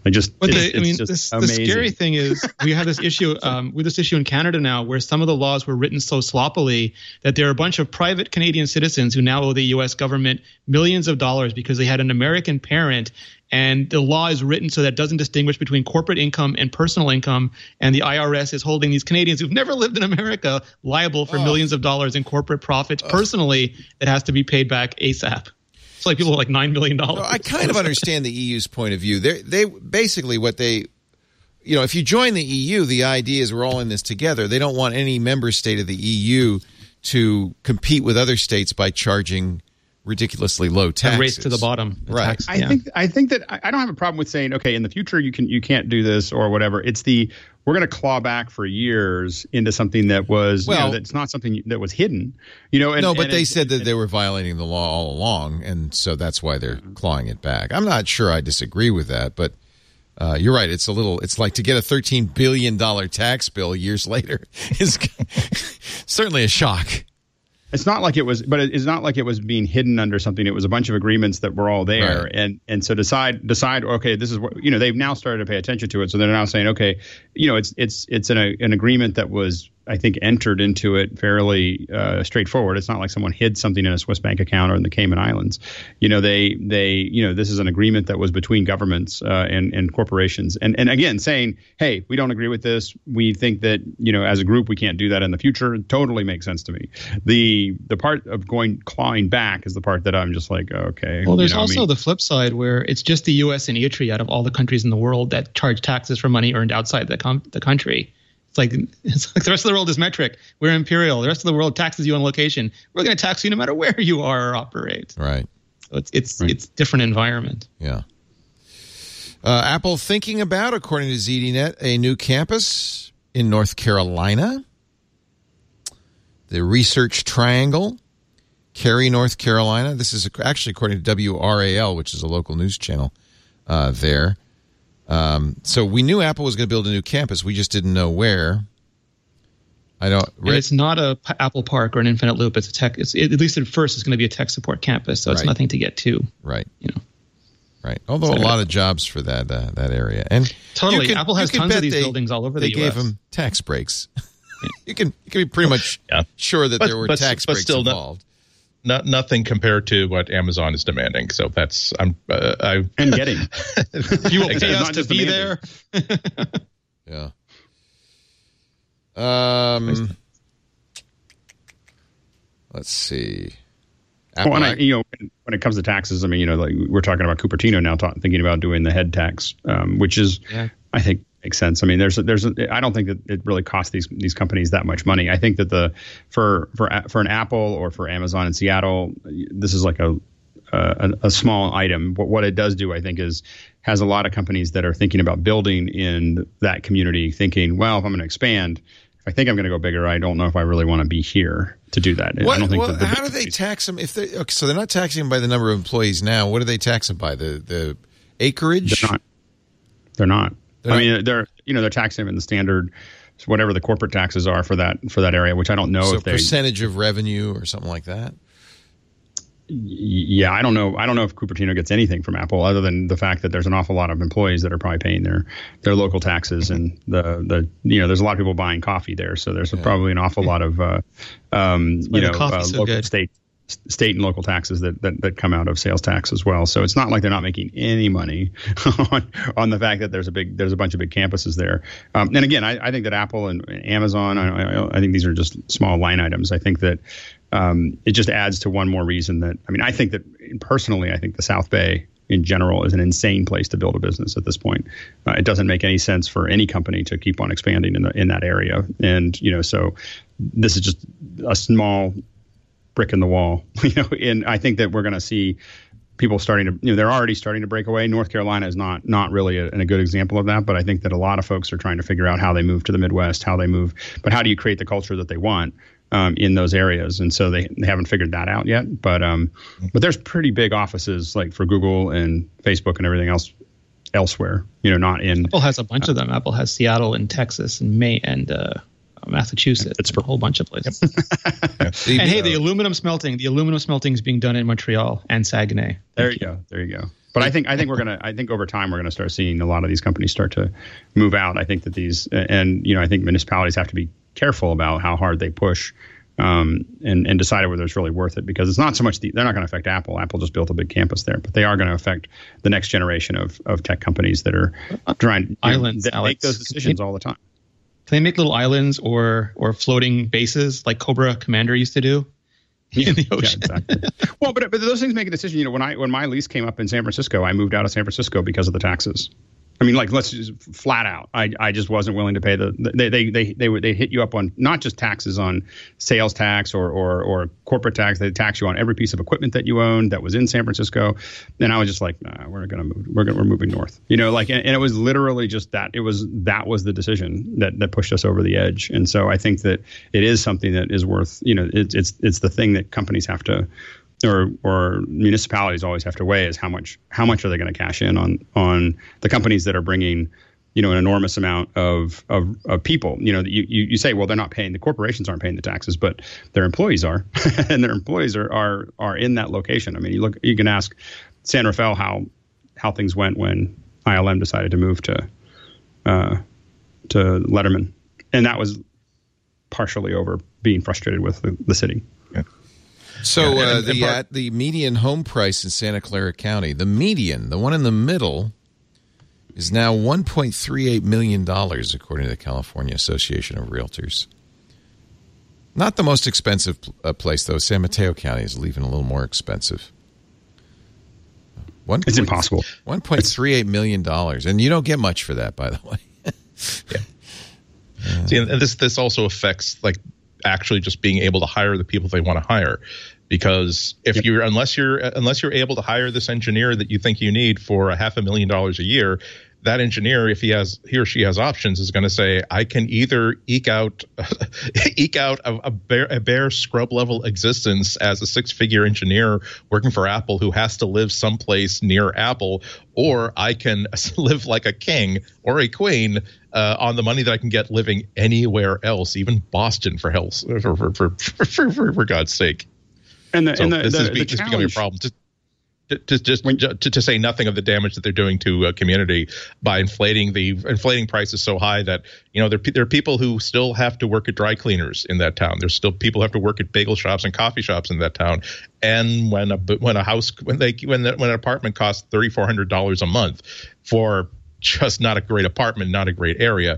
The scary thing is we have this issue with this issue in Canada now, where some of the laws were written so sloppily that there are a bunch of private Canadian citizens who now owe the U.S. government millions of dollars because they had an American parent. And the law is written so that it doesn't distinguish between corporate income and personal income. And the IRS is holding these Canadians who've never lived in America liable for millions of dollars in corporate profits personally that has to be paid back ASAP. It's like people with like $9 million. Well, I kind of understand the EU's point of view. They basically what they, if you join the EU, the idea is we're all in this together. They don't want any member state of the EU to compete with other states by charging ridiculously low taxes. A race to the bottom. Right. I think that I don't have a problem with saying, okay, in the future you can't do this or whatever. It's we're going to claw back for years into something that was that's not something that was hidden. But they said that they were violating the law all along, and so that's why they're clawing it back. I'm not sure I disagree with that, but you're right. It's like to get a $13 billion tax bill years later is certainly a shock. It's not like it was, but it's not like it was being hidden under something. It was a bunch of agreements that were all there, right. and so decide. Okay, this is what they've now started to pay attention to it. So they're now saying, okay, it's an agreement that was, I think, entered into it fairly straightforward. It's not like someone hid something in a Swiss bank account or in the Cayman Islands. This is an agreement that was between governments and corporations. And again, saying, hey, we don't agree with this. We think that, as a group, we can't do that in the future. It totally makes sense to me. The part of clawing back is the part that I'm just like, okay. Well, there's also the flip side where it's just the U.S. and Italy out of all the countries in the world that charge taxes for money earned outside the country. It's like the rest of the world is metric. We're imperial. The rest of the world taxes you on location. We're going to tax you no matter where you are or operate. Right. So it's different environment. Yeah. Apple thinking about, according to ZDNet, a new campus in North Carolina. The Research Triangle, Cary, North Carolina. This is actually according to WRAL, which is a local news channel there. So we knew Apple was going to build a new campus. We just didn't know where. And it's not a Apple Park or an Infinite Loop. It's a tech. At least at first, it's going to be a tech support campus. So it's nothing to get to. Right. Right. Although a lot of jobs for that area. And totally, Apple has tons of these buildings all over the U.S. They gave them tax breaks. You can be pretty much sure that there were tax breaks involved. Nothing compared to what Amazon is demanding. So that's and getting. You will pay us to be there. Yeah. Let's see. When it comes to taxes, I mean, like we're talking about Cupertino now, thinking about doing the head tax, which is, I think, makes sense. I mean, I don't think that it really costs these companies that much money. I think that for an Apple or for Amazon in Seattle, this is like a small item. But what it does do, I think, has a lot of companies that are thinking about building in that community, thinking, well, if I'm going to expand, if I think I'm going to go bigger, I don't know if I really want to be here to do that. I don't think how do they tax them? So they're not taxing them by the number of employees now. What do they tax them by? The acreage? They're not. I mean, they're taxing them in the standard, whatever the corporate taxes are for that area, which I don't know if they percentage of revenue or something like that. Yeah, I don't know. I don't know if Cupertino gets anything from Apple other than the fact that there's an awful lot of employees that are probably paying their local taxes, and there's a lot of people buying coffee there, so there's probably an awful lot of local state and local taxes that come out of sales tax as well. So it's not like they're not making any money on the fact that there's a bunch of big campuses there. And again, I think that Apple and Amazon, I think these are just small line items. I think that it just adds to one more reason I think that personally, I think the South Bay in general is an insane place to build a business at this point. It doesn't make any sense for any company to keep on expanding in that area. And, so this is just a small brick in the wall, and I think that we're going to see people starting to, they're already starting to break away. North Carolina is not really a good example of that, but I think that a lot of folks are trying to figure out how they move to the Midwest, but how do you create the culture that they want in those areas? And so they haven't figured that out yet. But there's pretty big offices like for Google and Facebook and everything else elsewhere, not in. Apple has a bunch of them. Apple has Seattle and Texas and Maine and Massachusetts. It's a whole bunch of places. And hey, the aluminum smelting is being done in Montreal and Saguenay. There you go. But I think over time we're going to start seeing a lot of these companies start to move out. I think that I think municipalities have to be careful about how hard they push and decide whether it's really worth it, because it's not so much they're not going to affect Apple. Apple just built a big campus there, but they are going to affect the next generation of tech companies that are trying to make those decisions all the time. Can they make little islands or floating bases like Cobra Commander used to do in the ocean? Yeah, exactly. Well, but those things make a decision. When my lease came up in San Francisco, I moved out of San Francisco because of the taxes. I mean, like, let's just flat out. I just wasn't willing to pay they hit you up on not just taxes on sales tax or corporate tax. They tax you on every piece of equipment that you owned that was in San Francisco. And I was just like, nah, we're moving north. And it was literally just that. That was the decision that pushed us over the edge. And so I think that it is something that is worth. It's the thing that companies have to. Or municipalities always have to weigh is how much are they going to cash in on the companies that are bringing an enormous amount of people. You say, well, they're not paying, the corporations aren't paying the taxes, but their employees are, and their employees are in that location. I mean, you can ask San Rafael how things went when ILM decided to move to Letterman, and that was partially over being frustrated with the city. Yeah. So the median home price in Santa Clara County, the median, the one in the middle, is now $1.38 million, according to the California Association of Realtors. Not the most expensive place, though. San Mateo County is even a little more expensive. It's impossible. $1.38 million, and you don't get much for that, by the way. See, and this also affects actually just being able to hire the people they want to hire, because unless you're able to hire this engineer that you think you need for $500,000 a year, that engineer, if he or she has options, is going to say, I can either eke out a bare scrub level existence as a 6-figure engineer working for Apple who has to live someplace near Apple, or I can live like a king or a queen on the money that I can get living anywhere else, even Boston, for God's sake. And this is becoming a problem. To say nothing of the damage that they're doing to a community by inflating prices so high that there are people who still have to work at dry cleaners in that town. There's still people who have to work at bagel shops and coffee shops in that town. And when an apartment costs $3,400 a month for just not a great apartment, not a great area,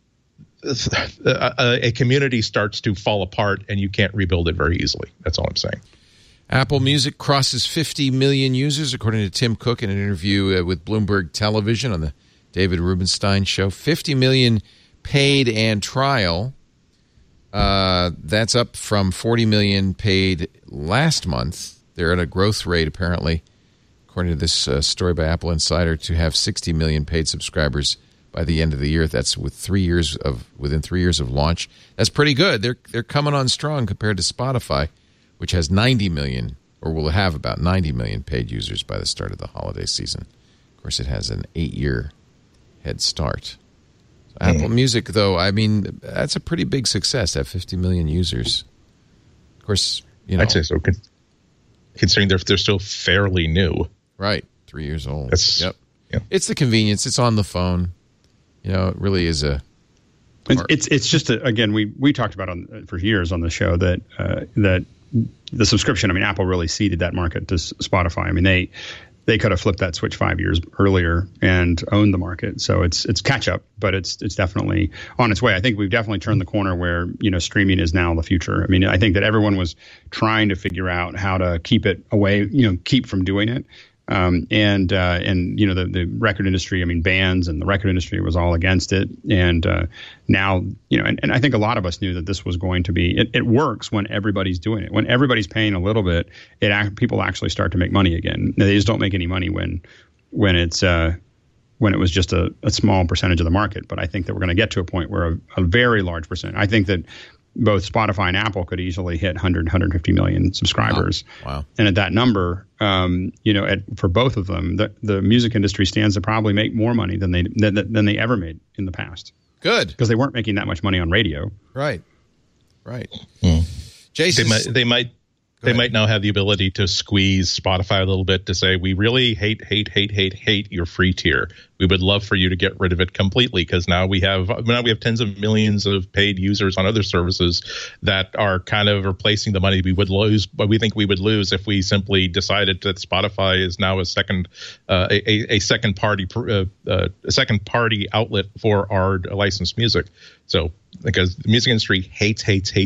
a community starts to fall apart, and you can't rebuild it very easily. That's all I'm saying. Apple Music crosses 50 million users, according to Tim Cook in an interview with Bloomberg Television on the David Rubenstein Show. 50 million paid and trial. That's up from 40 million paid last month. They're at a growth rate, apparently, according to this story by Apple Insider, to have 60 million paid subscribers by the end of the year. That's within 3 years of launch. That's pretty good. They're coming on strong compared to Spotify, which has 90 million, or will have about 90 million paid users by the start of the holiday season. Of course, it has an 8-year head start. So Apple Music, though, I mean, that's a pretty big success, to have 50 million users. Of course, I'd say so, considering they're still fairly new. Right, 3 years old. Yep. It's the convenience. It's on the phone. It really is a... It's just, again, we talked about for years on the show that the subscription, I mean, Apple really seeded that market to Spotify. I mean, they could have flipped that switch 5 years earlier and owned the market. So it's catch up, but it's definitely on its way. I think we've definitely turned the corner where, streaming is now the future. I mean, I think that everyone was trying to figure out how to keep it away, keep from doing it. And the record industry, I mean, bands and the record industry was all against it. And now, and I think a lot of us knew that this was going to be. It works when everybody's doing it. When everybody's paying a little bit, people actually start to make money again. They just don't make any money when it was just a small percentage of the market. But I think that we're going to get to a point where a very large percent. I think that both Spotify and Apple could easily hit 150 million subscribers. Wow. And at that number, for both of them, the music industry stands to probably make more money than they ever made in the past. Good. Because they weren't making that much money on radio. Right. Jason, they might now have the ability to squeeze Spotify a little bit to say, we really hate your free tier. We would love for you to get rid of it completely, because now we have tens of millions of paid users on other services that are kind of replacing the money we would lose, but we think we would lose if we simply decided that Spotify is now a second party outlet for our licensed music. So because the music industry hates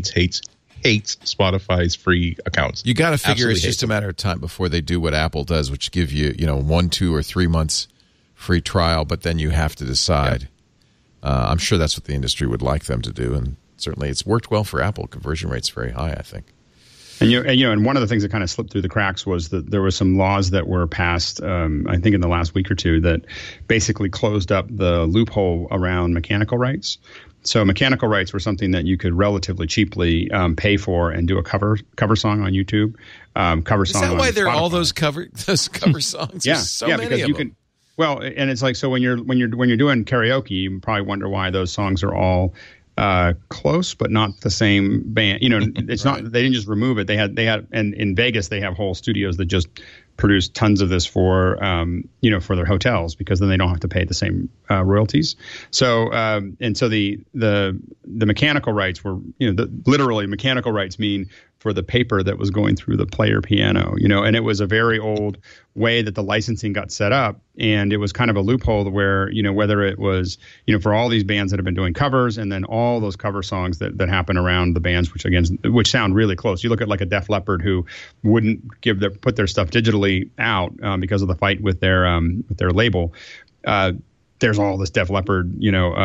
Spotify's free accounts. You got to figure Absolutely it's just a matter of time before they do what Apple does, which give you 1, 2, or 3 months free trial, but then you have to decide. Yeah. I'm sure that's what the industry would like them to do, and certainly it's worked well for Apple. Conversion rate's very high, I think. And one of the things that kind of slipped through the cracks was that there were some laws that were passed, I think in the last week or two, that basically closed up the loophole around mechanical rights. So mechanical rights were something that you could relatively cheaply pay for and do a cover song on YouTube. Is that why there are all those cover songs? Yeah, so many because of you them. can. Well, and it's like, so when you're doing karaoke, you probably wonder why those songs are all close but not the same band. It's not. They didn't just remove it. They had, and in Vegas they have whole studios that just produce tons of this for for their hotels, because then they don't have to pay the same royalties. So so the mechanical rights were literally mechanical rights mean for the paper that was going through the player piano, and it was a very old way that the licensing got set up, and it was kind of a loophole where whether it was for all these bands that have been doing covers, and then all those cover songs that happen around the bands which sound really close. You look at like a Def Leppard who wouldn't put their stuff digitally out because of the fight with their label. There's all this Def Leppard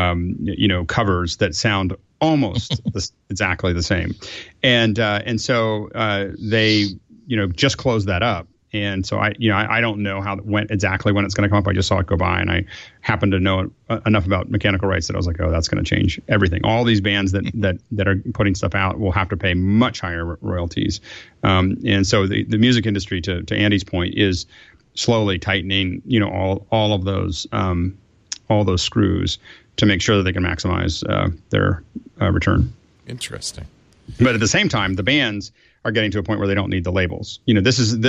covers that sound almost exactly the same, and so they just closed that up. And so I don't know how it went exactly when it's going to come up. I just saw it go by, and I happened to know enough about mechanical rights that I was like, oh, that's going to change everything. All these bands that are putting stuff out will have to pay much higher royalties. And so the music industry, to Andy's point, is slowly tightening all of those screws to make sure that they can maximize their return. Interesting. But at the same time, the bands are getting to a point where they don't need the labels. This is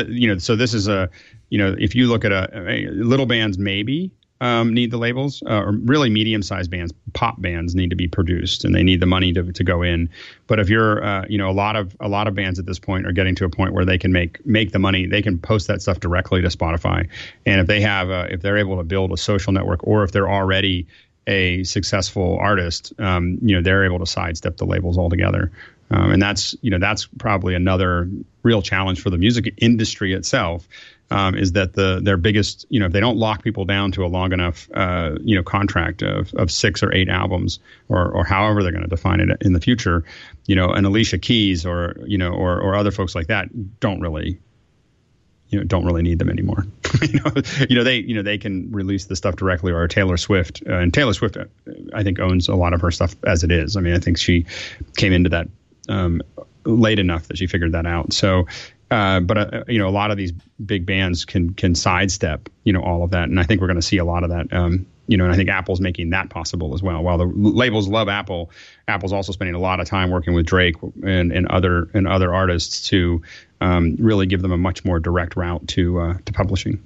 if you look at little bands maybe need the labels, or really medium-sized bands, pop bands need to be produced, and they need the money to go in. But if you're a lot of bands at this point are getting to a point where they can make the money, they can post that stuff directly to Spotify. And if they have if they're able to build a social network, or if they're already a successful artist, they're able to sidestep the labels altogether. And that's probably another real challenge for the music industry itself, is that their biggest, if they don't lock people down to a long enough, contract of 6 or 8 albums, or however they're going to define it in the future, an Alicia Keys or other folks like that don't really need them anymore. They can release the stuff directly, or Taylor Swift, and Taylor Swift, I think, owns a lot of her stuff as it is. I mean, I think she came into that late enough that she figured that out. So, but a lot of these big bands can sidestep, all of that. And I think we're going to see a lot of that, and I think Apple's making that possible as well. While the labels love Apple, Apple's also spending a lot of time working with Drake and other artists to really give them a much more direct route to publishing.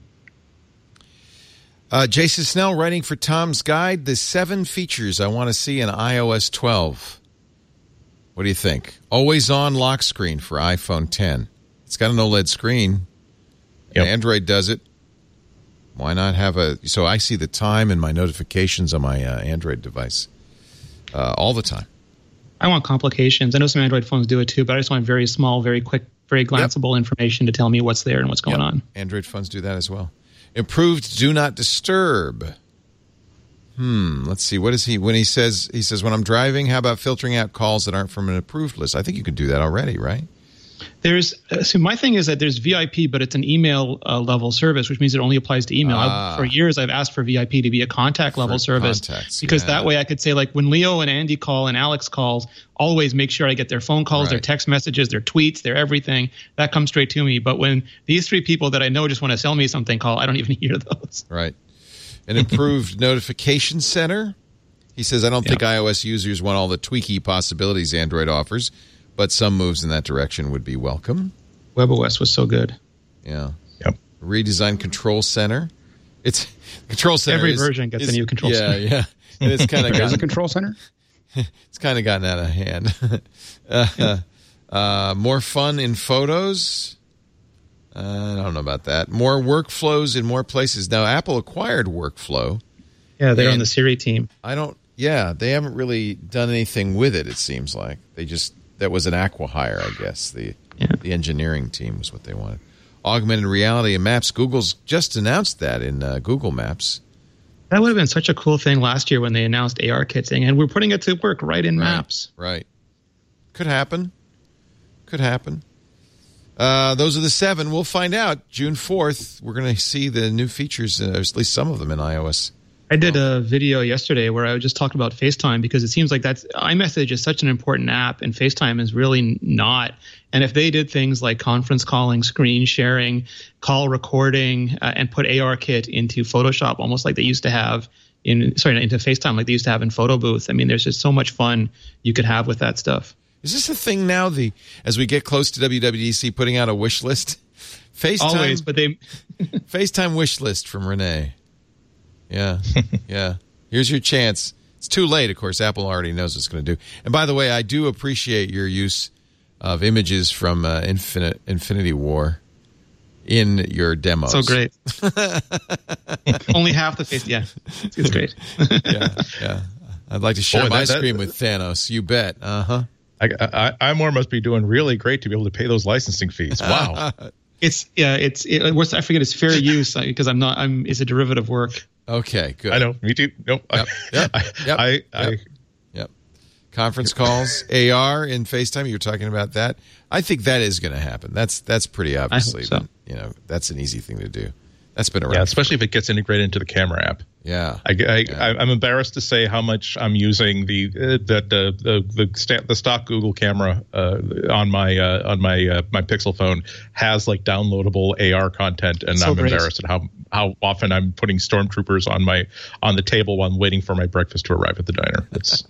Jason Snell writing for Tom's Guide, the 7 features I want to see in iOS 12. What do you think? Always on lock screen for iPhone 10. It's got an OLED screen. Yep. Android does it. Why not have so I see the time and my notifications on my Android device all the time. I want complications. I know some Android phones do it too, but I just want very small, very quick very glanceable information to tell me what's there and what's going on. Android phones do that as well. Improved Do Not Disturb. Let's see. What is he when he says when I'm driving? How about filtering out calls that aren't from an approved list? I think you could do that already, right? So my thing is that there's VIP, but it's an email level service, which means it only applies to email. For years, I've asked for VIP to be a contact level service because that way I could say, like, when Leo and Andy call and Alex calls, always make sure I get their phone calls, their text messages, their tweets, their everything. That comes straight to me. But when these three people that I know just want to sell me something call, I don't even hear those. Right. An improved notification center. He says, I don't think iOS users want all the tweaky possibilities Android offers, but some moves in that direction would be welcome. WebOS was so good. Yeah. Yep. Redesigned Control Center. It's Control Center. Every version gets a new Control Center. Yeah. And it's kind of There's a Control Center? It's kind of gotten out of hand. More fun in photos. I don't know about that. More workflows in more places. Now, Apple acquired Workflow. Yeah, they're on the Siri team. They haven't really done anything with it, it seems like. That was an acqui-hire, I guess. The engineering team was what they wanted. Augmented reality and maps. Google's just announced that in Google Maps. That would have been such a cool thing last year when they announced ARKit thing, and we're putting it to work right in Maps. Right. Could happen. Those are the 7. We'll find out. June 4th, we're going to see the new features, at least some of them in iOS. I did a video yesterday where I just talked about FaceTime because it seems like iMessage is such an important app and FaceTime is really not. And if they did things like conference calling, screen sharing, call recording, and put ARKit into Photoshop, almost like they used to have into FaceTime, like they used to have in Photo Booth. I mean, there's just so much fun you could have with that stuff. Is this a thing now? As we get close to WWDC, putting out a wish list, FaceTime. Always, but they FaceTime wish list from Renee. Yeah. Here's your chance. It's too late, of course. Apple already knows what it's going to do. And by the way, I do appreciate your use of images from Infinity War in your demos. So great. Only half the face. Yeah, it's great. Yeah. I'd like to share my screen with Thanos. You bet. Uh-huh. iMore must be doing really great to be able to pay those licensing fees. Wow. I forget it's fair use because it's a derivative work. Okay, good. I know. Me too. Nope. Yep. Conference calls, AR in FaceTime. You're talking about that. I think that is going to happen. That's pretty obviously. I hope so. That's an easy thing to do. That's been around. Yeah, especially if it gets integrated into the camera app. Yeah. I'm embarrassed to say how much I'm using the stock Google camera on my Pixel phone has like downloadable AR content, and I'm embarrassed at how often I'm putting stormtroopers on the table while I'm waiting for my breakfast to arrive at the diner. It's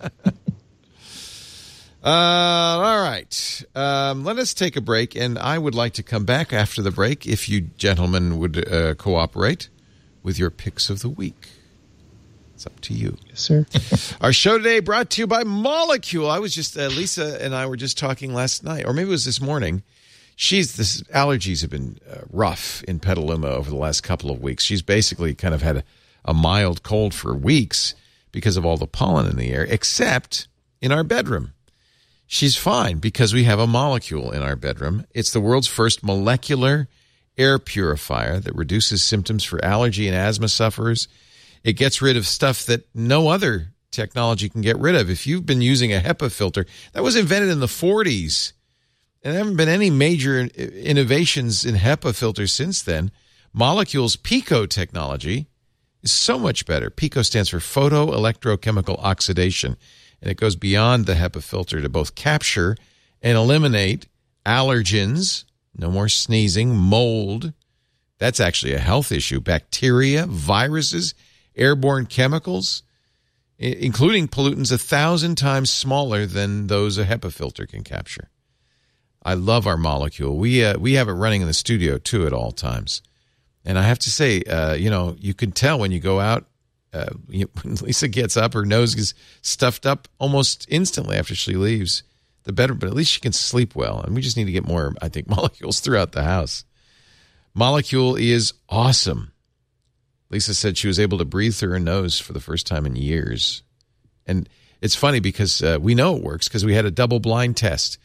all right. Let us take a break, and I would like to come back after the break if you gentlemen would cooperate with your picks of the week. It's up to you. Yes, sir. Our show today brought to you by Molecule. I was just Lisa and I were just talking last night, or maybe it was this morning. Allergies have been rough in Petaluma over the last couple of weeks. She's basically kind of had a mild cold for weeks because of all the pollen in the air, except in our bedroom. She's fine because we have a Molecule in our bedroom. It's the world's first molecular air purifier that reduces symptoms for allergy and asthma sufferers. It gets rid of stuff that no other technology can get rid of. If you've been using a HEPA filter, that was invented in the 40s, and there haven't been any major innovations in HEPA filters since then. Molecule's PICO technology is so much better. PICO stands for photoelectrochemical oxidation, and it goes beyond the HEPA filter to both capture and eliminate allergens, no more sneezing, mold. That's actually a health issue. Bacteria, viruses, airborne chemicals, including pollutants 1,000 times smaller than those a HEPA filter can capture. I love our Molecule. We have it running in the studio, too, at all times. And I have to say, you can tell when you go out, when Lisa gets up, her nose is stuffed up almost instantly after she leaves the bedroom, but at least she can sleep well. And we just need to get more, I think, Molecules throughout the house. Molecule is awesome. Lisa said she was able to breathe through her nose for the first time in years. And it's funny because we know it works because we had a double-blind test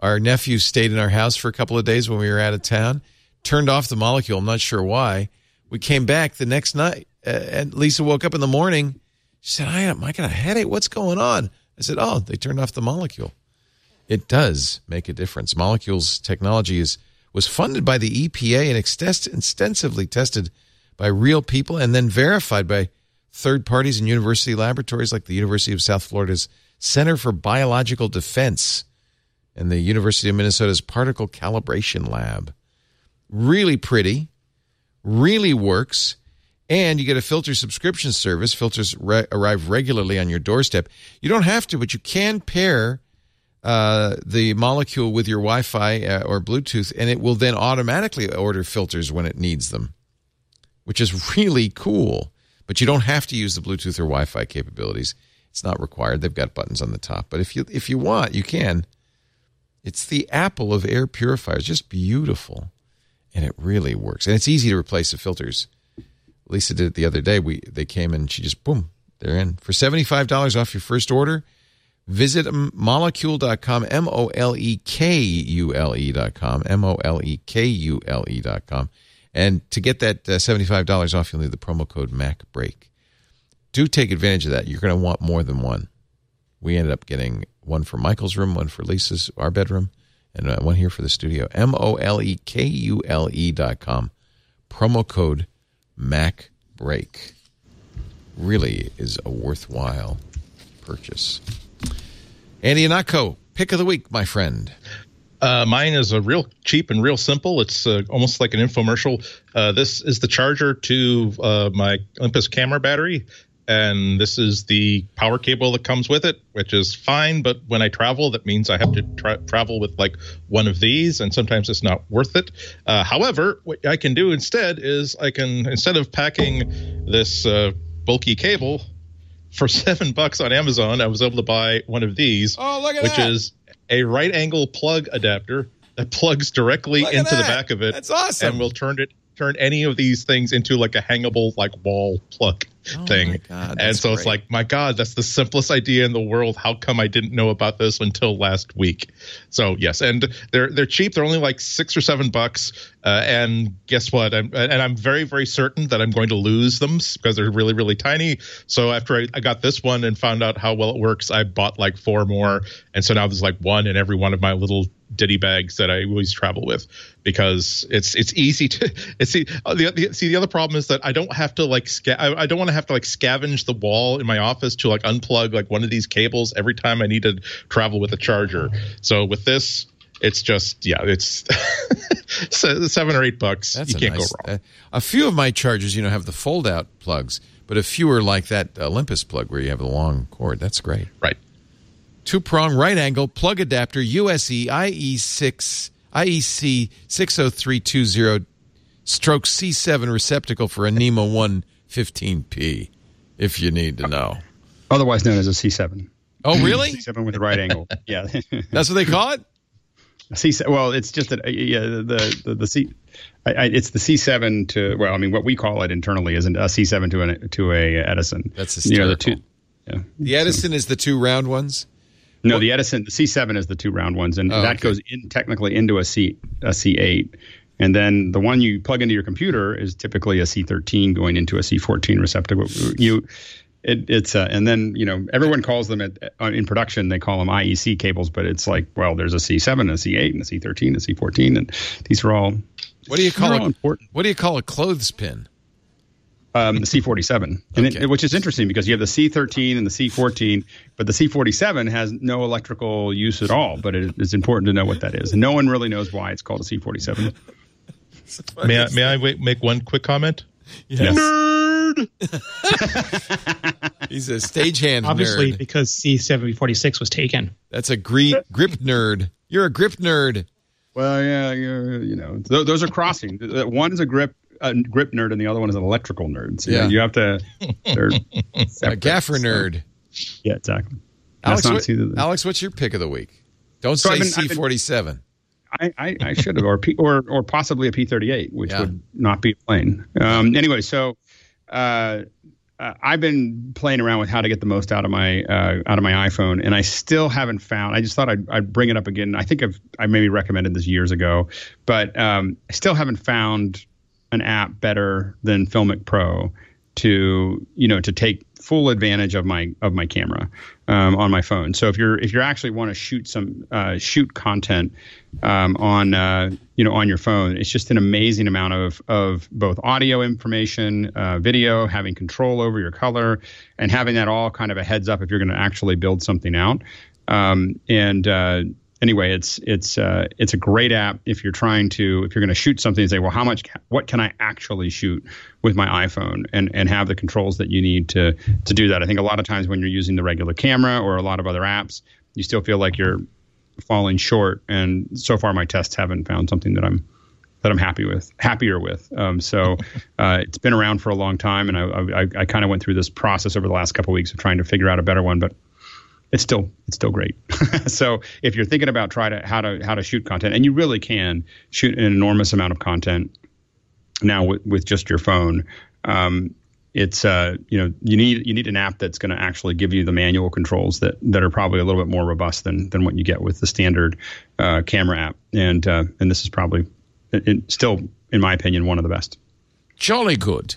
Our nephew stayed in our house for a couple of days when we were out of town, turned off the molecule. I'm not sure why. We came back the next night, and Lisa woke up in the morning. She said, I got a headache. What's going on? I said, oh, they turned off the molecule. It does make a difference. Molecules technology was funded by the EPA and extensively tested by real people and then verified by third parties and university laboratories like the University of South Florida's Center for Biological Defense and the University of Minnesota's Particle Calibration Lab. Really pretty, really works, and you get a filter subscription service. Filters arrive regularly on your doorstep. You don't have to, but you can pair the molecule with your Wi-Fi or Bluetooth, and it will then automatically order filters when it needs them, which is really cool. But you don't have to use the Bluetooth or Wi-Fi capabilities. It's not required. They've got buttons on the top. But if you want, you can. It's the Apple of air purifiers. Just beautiful. And it really works. And it's easy to replace the filters. Lisa did it the other day. They came and she just, boom, they're in. For $75 off your first order, visit molecule.com, MOLEKULE.com, MOLEKULE.com. And to get that $75 off, you'll need the promo code MacBreak. Do take advantage of that. You're going to want more than one. We ended up getting one for Michael's room, one for Lisa's, our bedroom, and one here for the studio. MOLEKULE.com. Promo code MacBreak. Really is a worthwhile purchase. Andy Anako, pick of the week, my friend. Mine is a real cheap and real simple. It's almost like an infomercial. This is the charger to my Olympus camera battery, and this is the power cable that comes with it, which is fine. But when I travel, that means I have to travel with like one of these, and sometimes it's not worth it. However, what I can do instead is instead of packing this bulky cable for $7 on Amazon, I was able to buy one of these, which is a right angle plug adapter that plugs directly into the back of it. That's awesome. And will turn any of these things into like a hangable like wall plug thing. My God, and so it's like, my God, that's the simplest idea in the world. How come I didn't know about this until last week? So yes, and they're cheap. They're only like $6 or $7. And guess what? I'm very, very certain that I'm going to lose them because they're really, really tiny. So after I got this one and found out how well it works, I bought like 4 more. And so now there's like one in every one of my little ditty bags that I always travel with, because it's easy to the other problem is that I don't have to like I don't want to have to like scavenge the wall in my office to like unplug like one of these cables every time I need to travel with a charger. So with this, it's just it's $7 or $8. You can't go wrong. A few of my chargers, have the fold out plugs, but a few are like that Olympus plug where you have the long cord. That's great. Right. 2-prong right angle plug adapter, USE IEC 60320 stroke C7 receptacle for a NEMA 115P, if you need to know. Otherwise known as a C7. Oh, really? C7 with a right angle. Yeah. That's what they call it? C7. Well, it's just the C. It's the C7 to, well, I mean, what we call it internally isn't a C7 to a Edison. That's hysterical. The two. Yeah. The Edison is the 2 round ones? No, the Edison, the C7 is the 2 round ones, and that goes in technically into a C8. And then the one you plug into your computer is typically a C13 going into a C14 receptacle. And then everyone calls them in production, they call them IEC cables, but it's like, well, there's a C7, a C8, and a C13, a C14, and these are all What do you call important. What do you call a clothespin? The C47, which is interesting because you have the C13 and the C14, but the C47 has no electrical use at all. But it's important to know what that is. And no one really knows why it's called a C47. May I make one quick comment? Yes. Nerd! He's a stagehand Obviously, nerd. because C746 was taken. That's a grip nerd. You're a grip nerd. Well, yeah, those are crossing. One is a grip nerd, and the other one is an electrical nerd. So you have to. They're a gaffer nerd. Yeah, exactly. Alex, what's your pick of the week? Don't say C47. I should have, or possibly a P38, which would not be a plane. Anyway, so I I've been playing around with how to get the most out of my iPhone, and I still haven't found. I just thought I'd bring it up again. I think I maybe recommended this years ago, but I still haven't found an app better than Filmic Pro to take full advantage of my camera on my phone. So if you actually want to shoot content on your phone, it's just an amazing amount of both audio information, video, having control over your color, and having that all kind of a heads up if you're going to actually build something out. Anyway, it's a great app if you're going to shoot something and say, well, what can I actually shoot with my iPhone, and have the controls that you need to do that. I think a lot of times when you're using the regular camera or a lot of other apps, you still feel like you're falling short. And so far, my tests haven't found something that I'm happier with. So it's been around for a long time, and I kind of went through this process over the last couple of weeks of trying to figure out a better one, but it's still great. So if you're thinking about how to shoot content, and you really can shoot an enormous amount of content now with just your phone, it's you need an app that's going to actually give you the manual controls that are probably a little bit more robust than what you get with the standard camera app, and this is probably still, in my opinion, one of the best. Jolly good.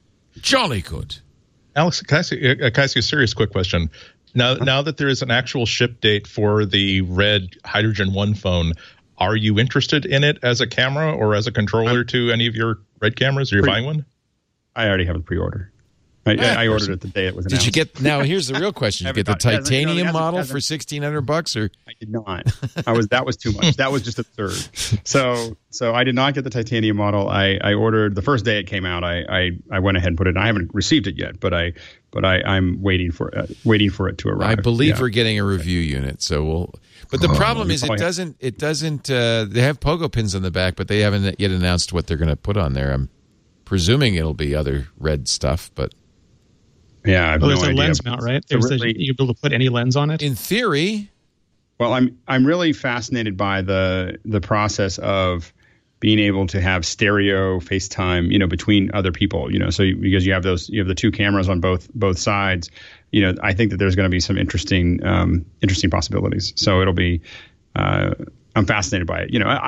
Alex, can I ask you a serious quick question? Now that there is an actual ship date for the red Hydrogen 1 phone, are you interested in it as a camera or as a controller to any of your red cameras? Are you buying one? I already have a pre-order. I ordered it the day it was announced. Did you get? Now here's the real question: Did you get the titanium model for $1,600, or I did not? That was too much. That was just absurd. So I did not get the titanium model. I ordered the first day it came out. I went ahead and put it. I haven't received it yet, but I'm waiting for it to arrive. I believe we're getting a review unit. So But the problem is it doesn't. They have pogo pins on the back, but they haven't yet announced what they're going to put on there. I'm presuming it'll be other red stuff, but. Yeah, there's a lens mount, right? You'll be able to put any lens on it. In theory. Well, I'm really fascinated by the process of being able to have stereo FaceTime, between other people, so because you have the two cameras on both sides, I think that there's going to be some interesting possibilities. So it'll be, I'm fascinated by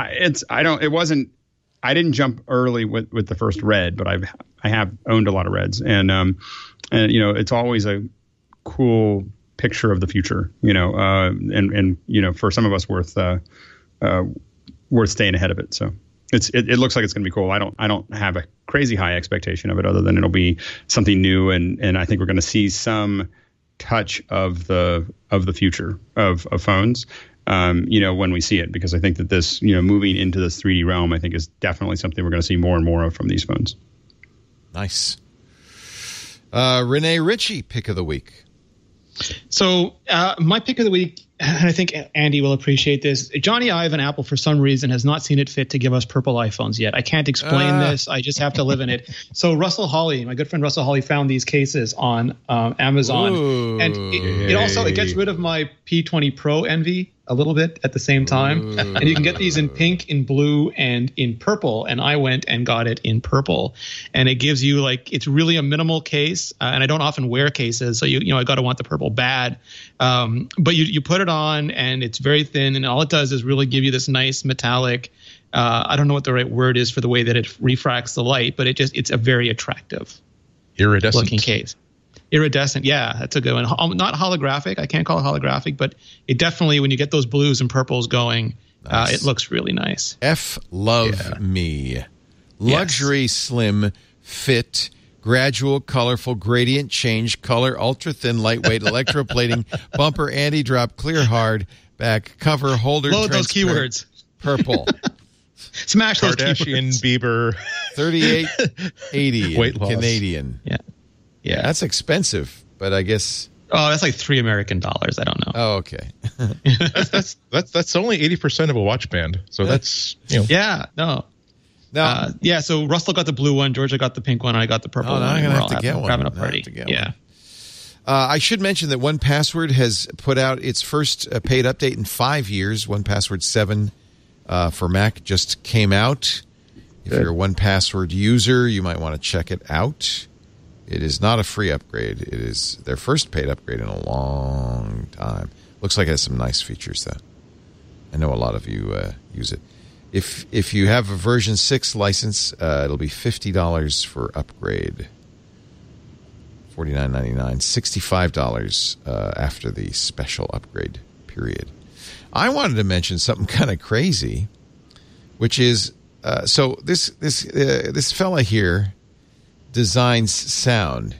it. I didn't jump early with the first red, but I have owned a lot of reds, and it's always a cool picture of the future, and for some of us worth staying ahead of it. So it looks like it's going to be cool. I don't have a crazy high expectation of it, other than it'll be something new, and I think we're going to see some touch of the future of phones. When we see it, because I think that this, moving into this 3D realm, I think is definitely something we're going to see more and more of from these phones. Nice. Renee Ritchie, pick of the week. So my pick of the week, and I think Andy will appreciate this. Johnny Ive and Apple, for some reason, has not seen it fit to give us purple iPhones yet. I can't explain this. I just have to live in it. So Russell Hawley, my good friend Russell Hawley, found these cases on Amazon. Ooh, and it gets rid of my P20 Pro envy a little bit at the same time. And you can get these in pink, in blue, and in purple. And I went and got it in purple. And it gives you it's really a minimal case. And I don't often wear cases, so I got to want the purple bad. But you put it on, and it's very thin, and all it does is really give you this nice metallic. I don't know what the right word is for the way that it refracts the light, but it's a very attractive, iridescent looking case. Iridescent, yeah, that's a good one. Not holographic. I can't call it holographic, but it definitely, when you get those blues and purples going, nice. It looks really nice. Love Me. Luxury, yes. Slim, fit, gradual, colorful, gradient change, color, ultra-thin, lightweight, electroplating, bumper, anti-drop, clear hard, back, cover, holder, load those keywords. Purple. Smash those Kardashian, keywords. Bieber. $38.80 weight loss. Canadian. Yeah, that's expensive, but I guess. Oh, that's like $3 American. I don't know. Oh, okay. that's only 80% of a watch band. So that's Yeah, no. So Russell got the blue one, Georgia got the pink one, I got the purple one. I'm gonna have to get one. Having a party. I should mention that 1Password has put out its first paid update in 5 years. 1Password 7 for Mac just came out. If you're a 1Password user, you might want to check it out. It is not a free upgrade. It is their first paid upgrade in a long time. Looks like it has some nice features, though. I know a lot of you use it. If you have a version 6 license, it'll be $50 for upgrade. $49.99, $65 after the special upgrade period. I wanted to mention something kind of crazy, which is so this fella here designs sound,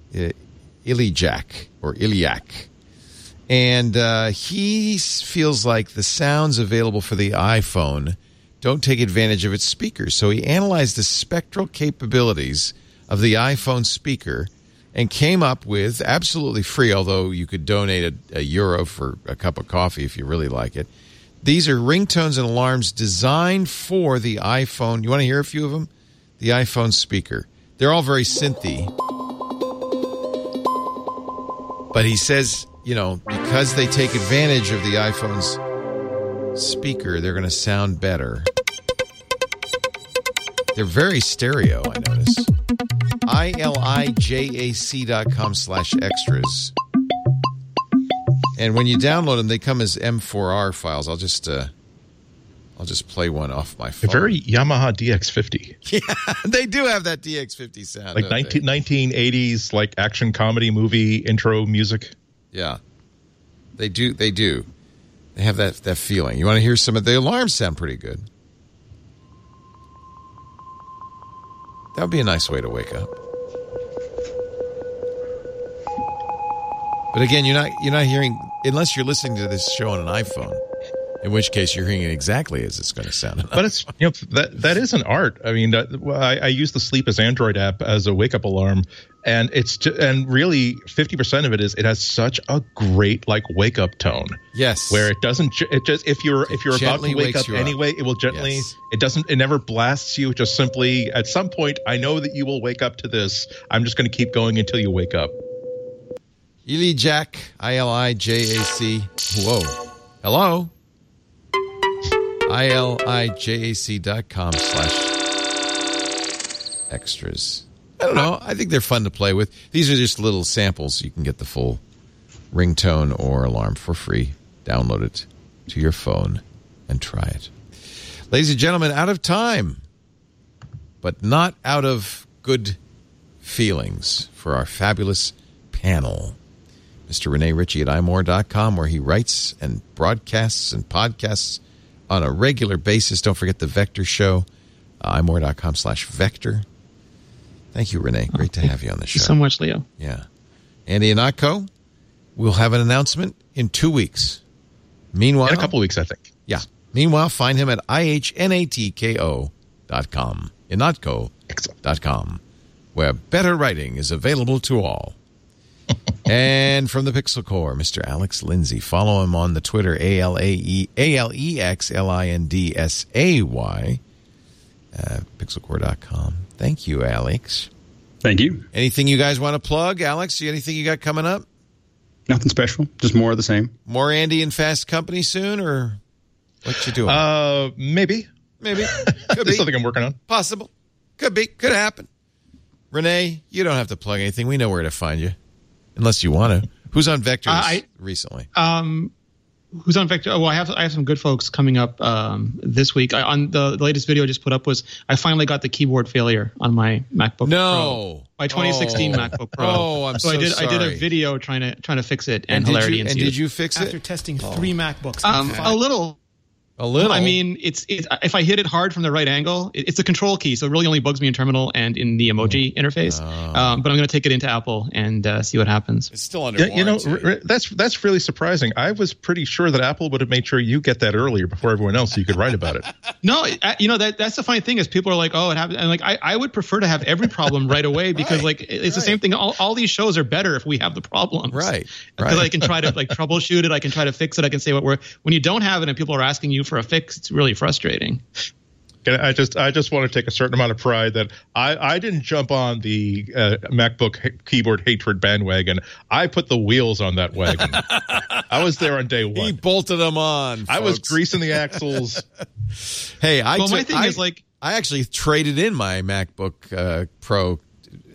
Iliak, and he feels like the sounds available for the iPhone don't take advantage of its speakers. So he analyzed the spectral capabilities of the iPhone speaker and came up with, absolutely free, although you could donate a euro for a cup of coffee if you really like it. These are ringtones and alarms designed for the iPhone. You want to hear a few of them? The iPhone speaker. They're all very synthy. But he says, because they take advantage of the iPhone's speaker, they're going to sound better. They're very stereo, I notice. ILIJAC.com/extras. And when you download them, they come as M4R files. I'll just play one off my phone. A very Yamaha DX50. Yeah, they do have that DX50 sound. Like 1980s, like action comedy movie intro music. Yeah, they do. They have that feeling. You want to hear some of the alarms? Sound pretty good. That would be a nice way to wake up. But again, you're not hearing, unless you're listening to this show on an iPhone, in which case you're hearing it exactly as it's going to sound. But it's that is an art. I mean, I use the Sleep as Android app as a wake up alarm, and really 50% of it has such a great wake up tone. Yes, where it just if you're about to wake up anyway, it will gently. Yes. It never blasts you. Just simply at some point, I know that you will wake up to this. I'm just going to keep going until you wake up. Ilijac, ILIJAC. Whoa, hello. ILIJAC.com/extras. I don't know. I think they're fun to play with. These are just little samples. You can get the full ringtone or alarm for free. Download it to your phone and try it. Ladies and gentlemen, out of time, but not out of good feelings for our fabulous panel. Mr. Rene Ritchie at imore.com, where he writes and broadcasts and podcasts on a regular basis. Don't forget the Vector Show, imore.com/Vector. Thank you, Rene. Great to have you on the show. Thank you so much, Leo. Yeah. Andy Ihnatko, we'll have an announcement in 2 weeks. Meanwhile, in a couple of weeks, I think. Yeah. Meanwhile, find him at ihnatko.com, ihnatko.com, where better writing is available to all. And from the Pixel Corps, Mr. Alex Lindsay. Follow him on the Twitter, ALEXLINDSAY, pixelcorps.com. Thank you, Alex. Thank you. Anything you guys want to plug? Alex, anything you got coming up? Nothing special. Just more of the same. More Andy and Fast Company soon, or what you doing? Maybe. Could There's be. something I'm working on. Possible. Could be. Could happen. Renee, you don't have to plug anything. We know where to find you. Unless you want to. Who's on Vectors recently? Who's on Vector? Well, I have some good folks coming up this week. On the latest video I just put up was I finally got the keyboard failure on my MacBook Pro. My 2016 MacBook Pro. Oh, I'm so sorry. I did a video trying to fix it, and hilarity ensued. And did you fix it? After testing 3 MacBooks. A little. I mean, it's if I hit it hard from the right angle, it's a control key, so it really only bugs me in terminal and in the emoji interface. But I'm going to take it into Apple and see what happens. It's still under warranty. That's really surprising. I was pretty sure that Apple would have made sure you get that earlier before everyone else, so you could write about it. No, that's the funny thing is people are like, oh, it happened, and I would prefer to have every problem right away because it's the same thing. All these shows are better if we have the problems, right? Because I can try to troubleshoot it, I can try to fix it, I can say when you don't have it and people are asking you for a fix, it's really frustrating. I just want to take a certain amount of pride that I didn't jump on the MacBook keyboard hatred bandwagon. I put the wheels on that wagon. I was there on day one. He bolted them on. Folks. I was greasing the axles. Hey, my thing is I actually traded in my MacBook Pro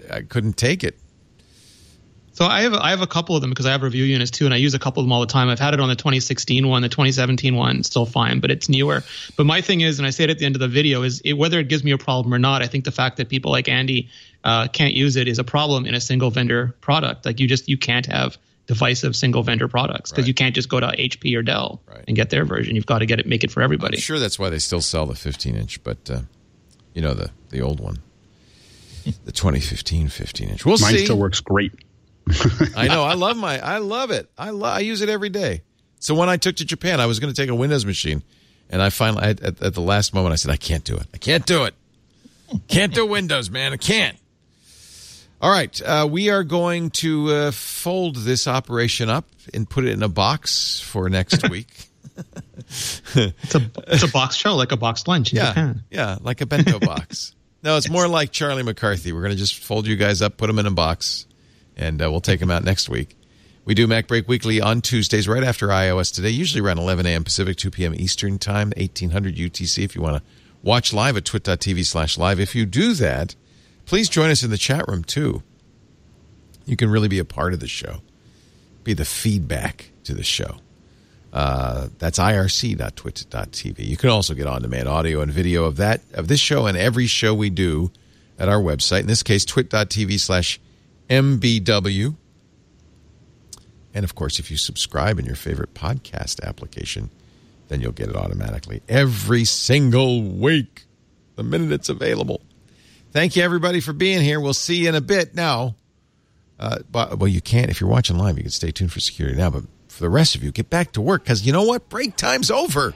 I couldn't take it. So I have a couple of them because I have review units too, and I use a couple of them all the time. I've had it on the 2016 one, the 2017 one, still fine, but it's newer. But my thing is, and I say it at the end of the video, is whether it gives me a problem or not, I think the fact that people like Andy can't use it is a problem in a single vendor product. Like you can't have divisive single vendor products because you can't just go to HP or Dell and get their version. You've got to make it for everybody. I'm sure that's why they still sell the 15-inch, but the old one, the 2015 15-inch. We'll see. Mine still works great. I know. I love it. I use it every day. So when I took to Japan, I was going to take a Windows machine, and I finally, at the last moment, I said, I can't do it. Can't do Windows, man. I can't. All right. We are going to fold this operation up and put it in a box for next week. It's a box show, like a boxed lunch in Japan. Yeah, like a bento box. No, it's more like Charlie McCarthy. We're going to just fold you guys up, put them in a box, and we'll take them out next week. We do Mac Break Weekly on Tuesdays right after iOS Today, usually around 11 a.m. Pacific, 2 p.m. Eastern Time, 1800 UTC. If you want to watch live at twit.tv/live. If you do that, please join us in the chat room, too. You can really be a part of the show, be the feedback to the show. That's irc.twit.tv. You can also get on-demand audio and video of this show and every show we do at our website. In this case, twit.tv/MBW. And, of course, if you subscribe in your favorite podcast application, then you'll get it automatically every single week, the minute it's available. Thank you, everybody, for being here. We'll see you in a bit now. Well, you can't. If you're watching live, you can stay tuned for security now. But for the rest of you, get back to work because you know what? Break time's over.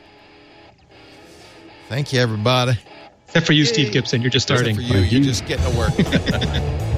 Thank you, everybody. Except for you, Steve Gibson. You're just starting. Except for you. You're just getting to work.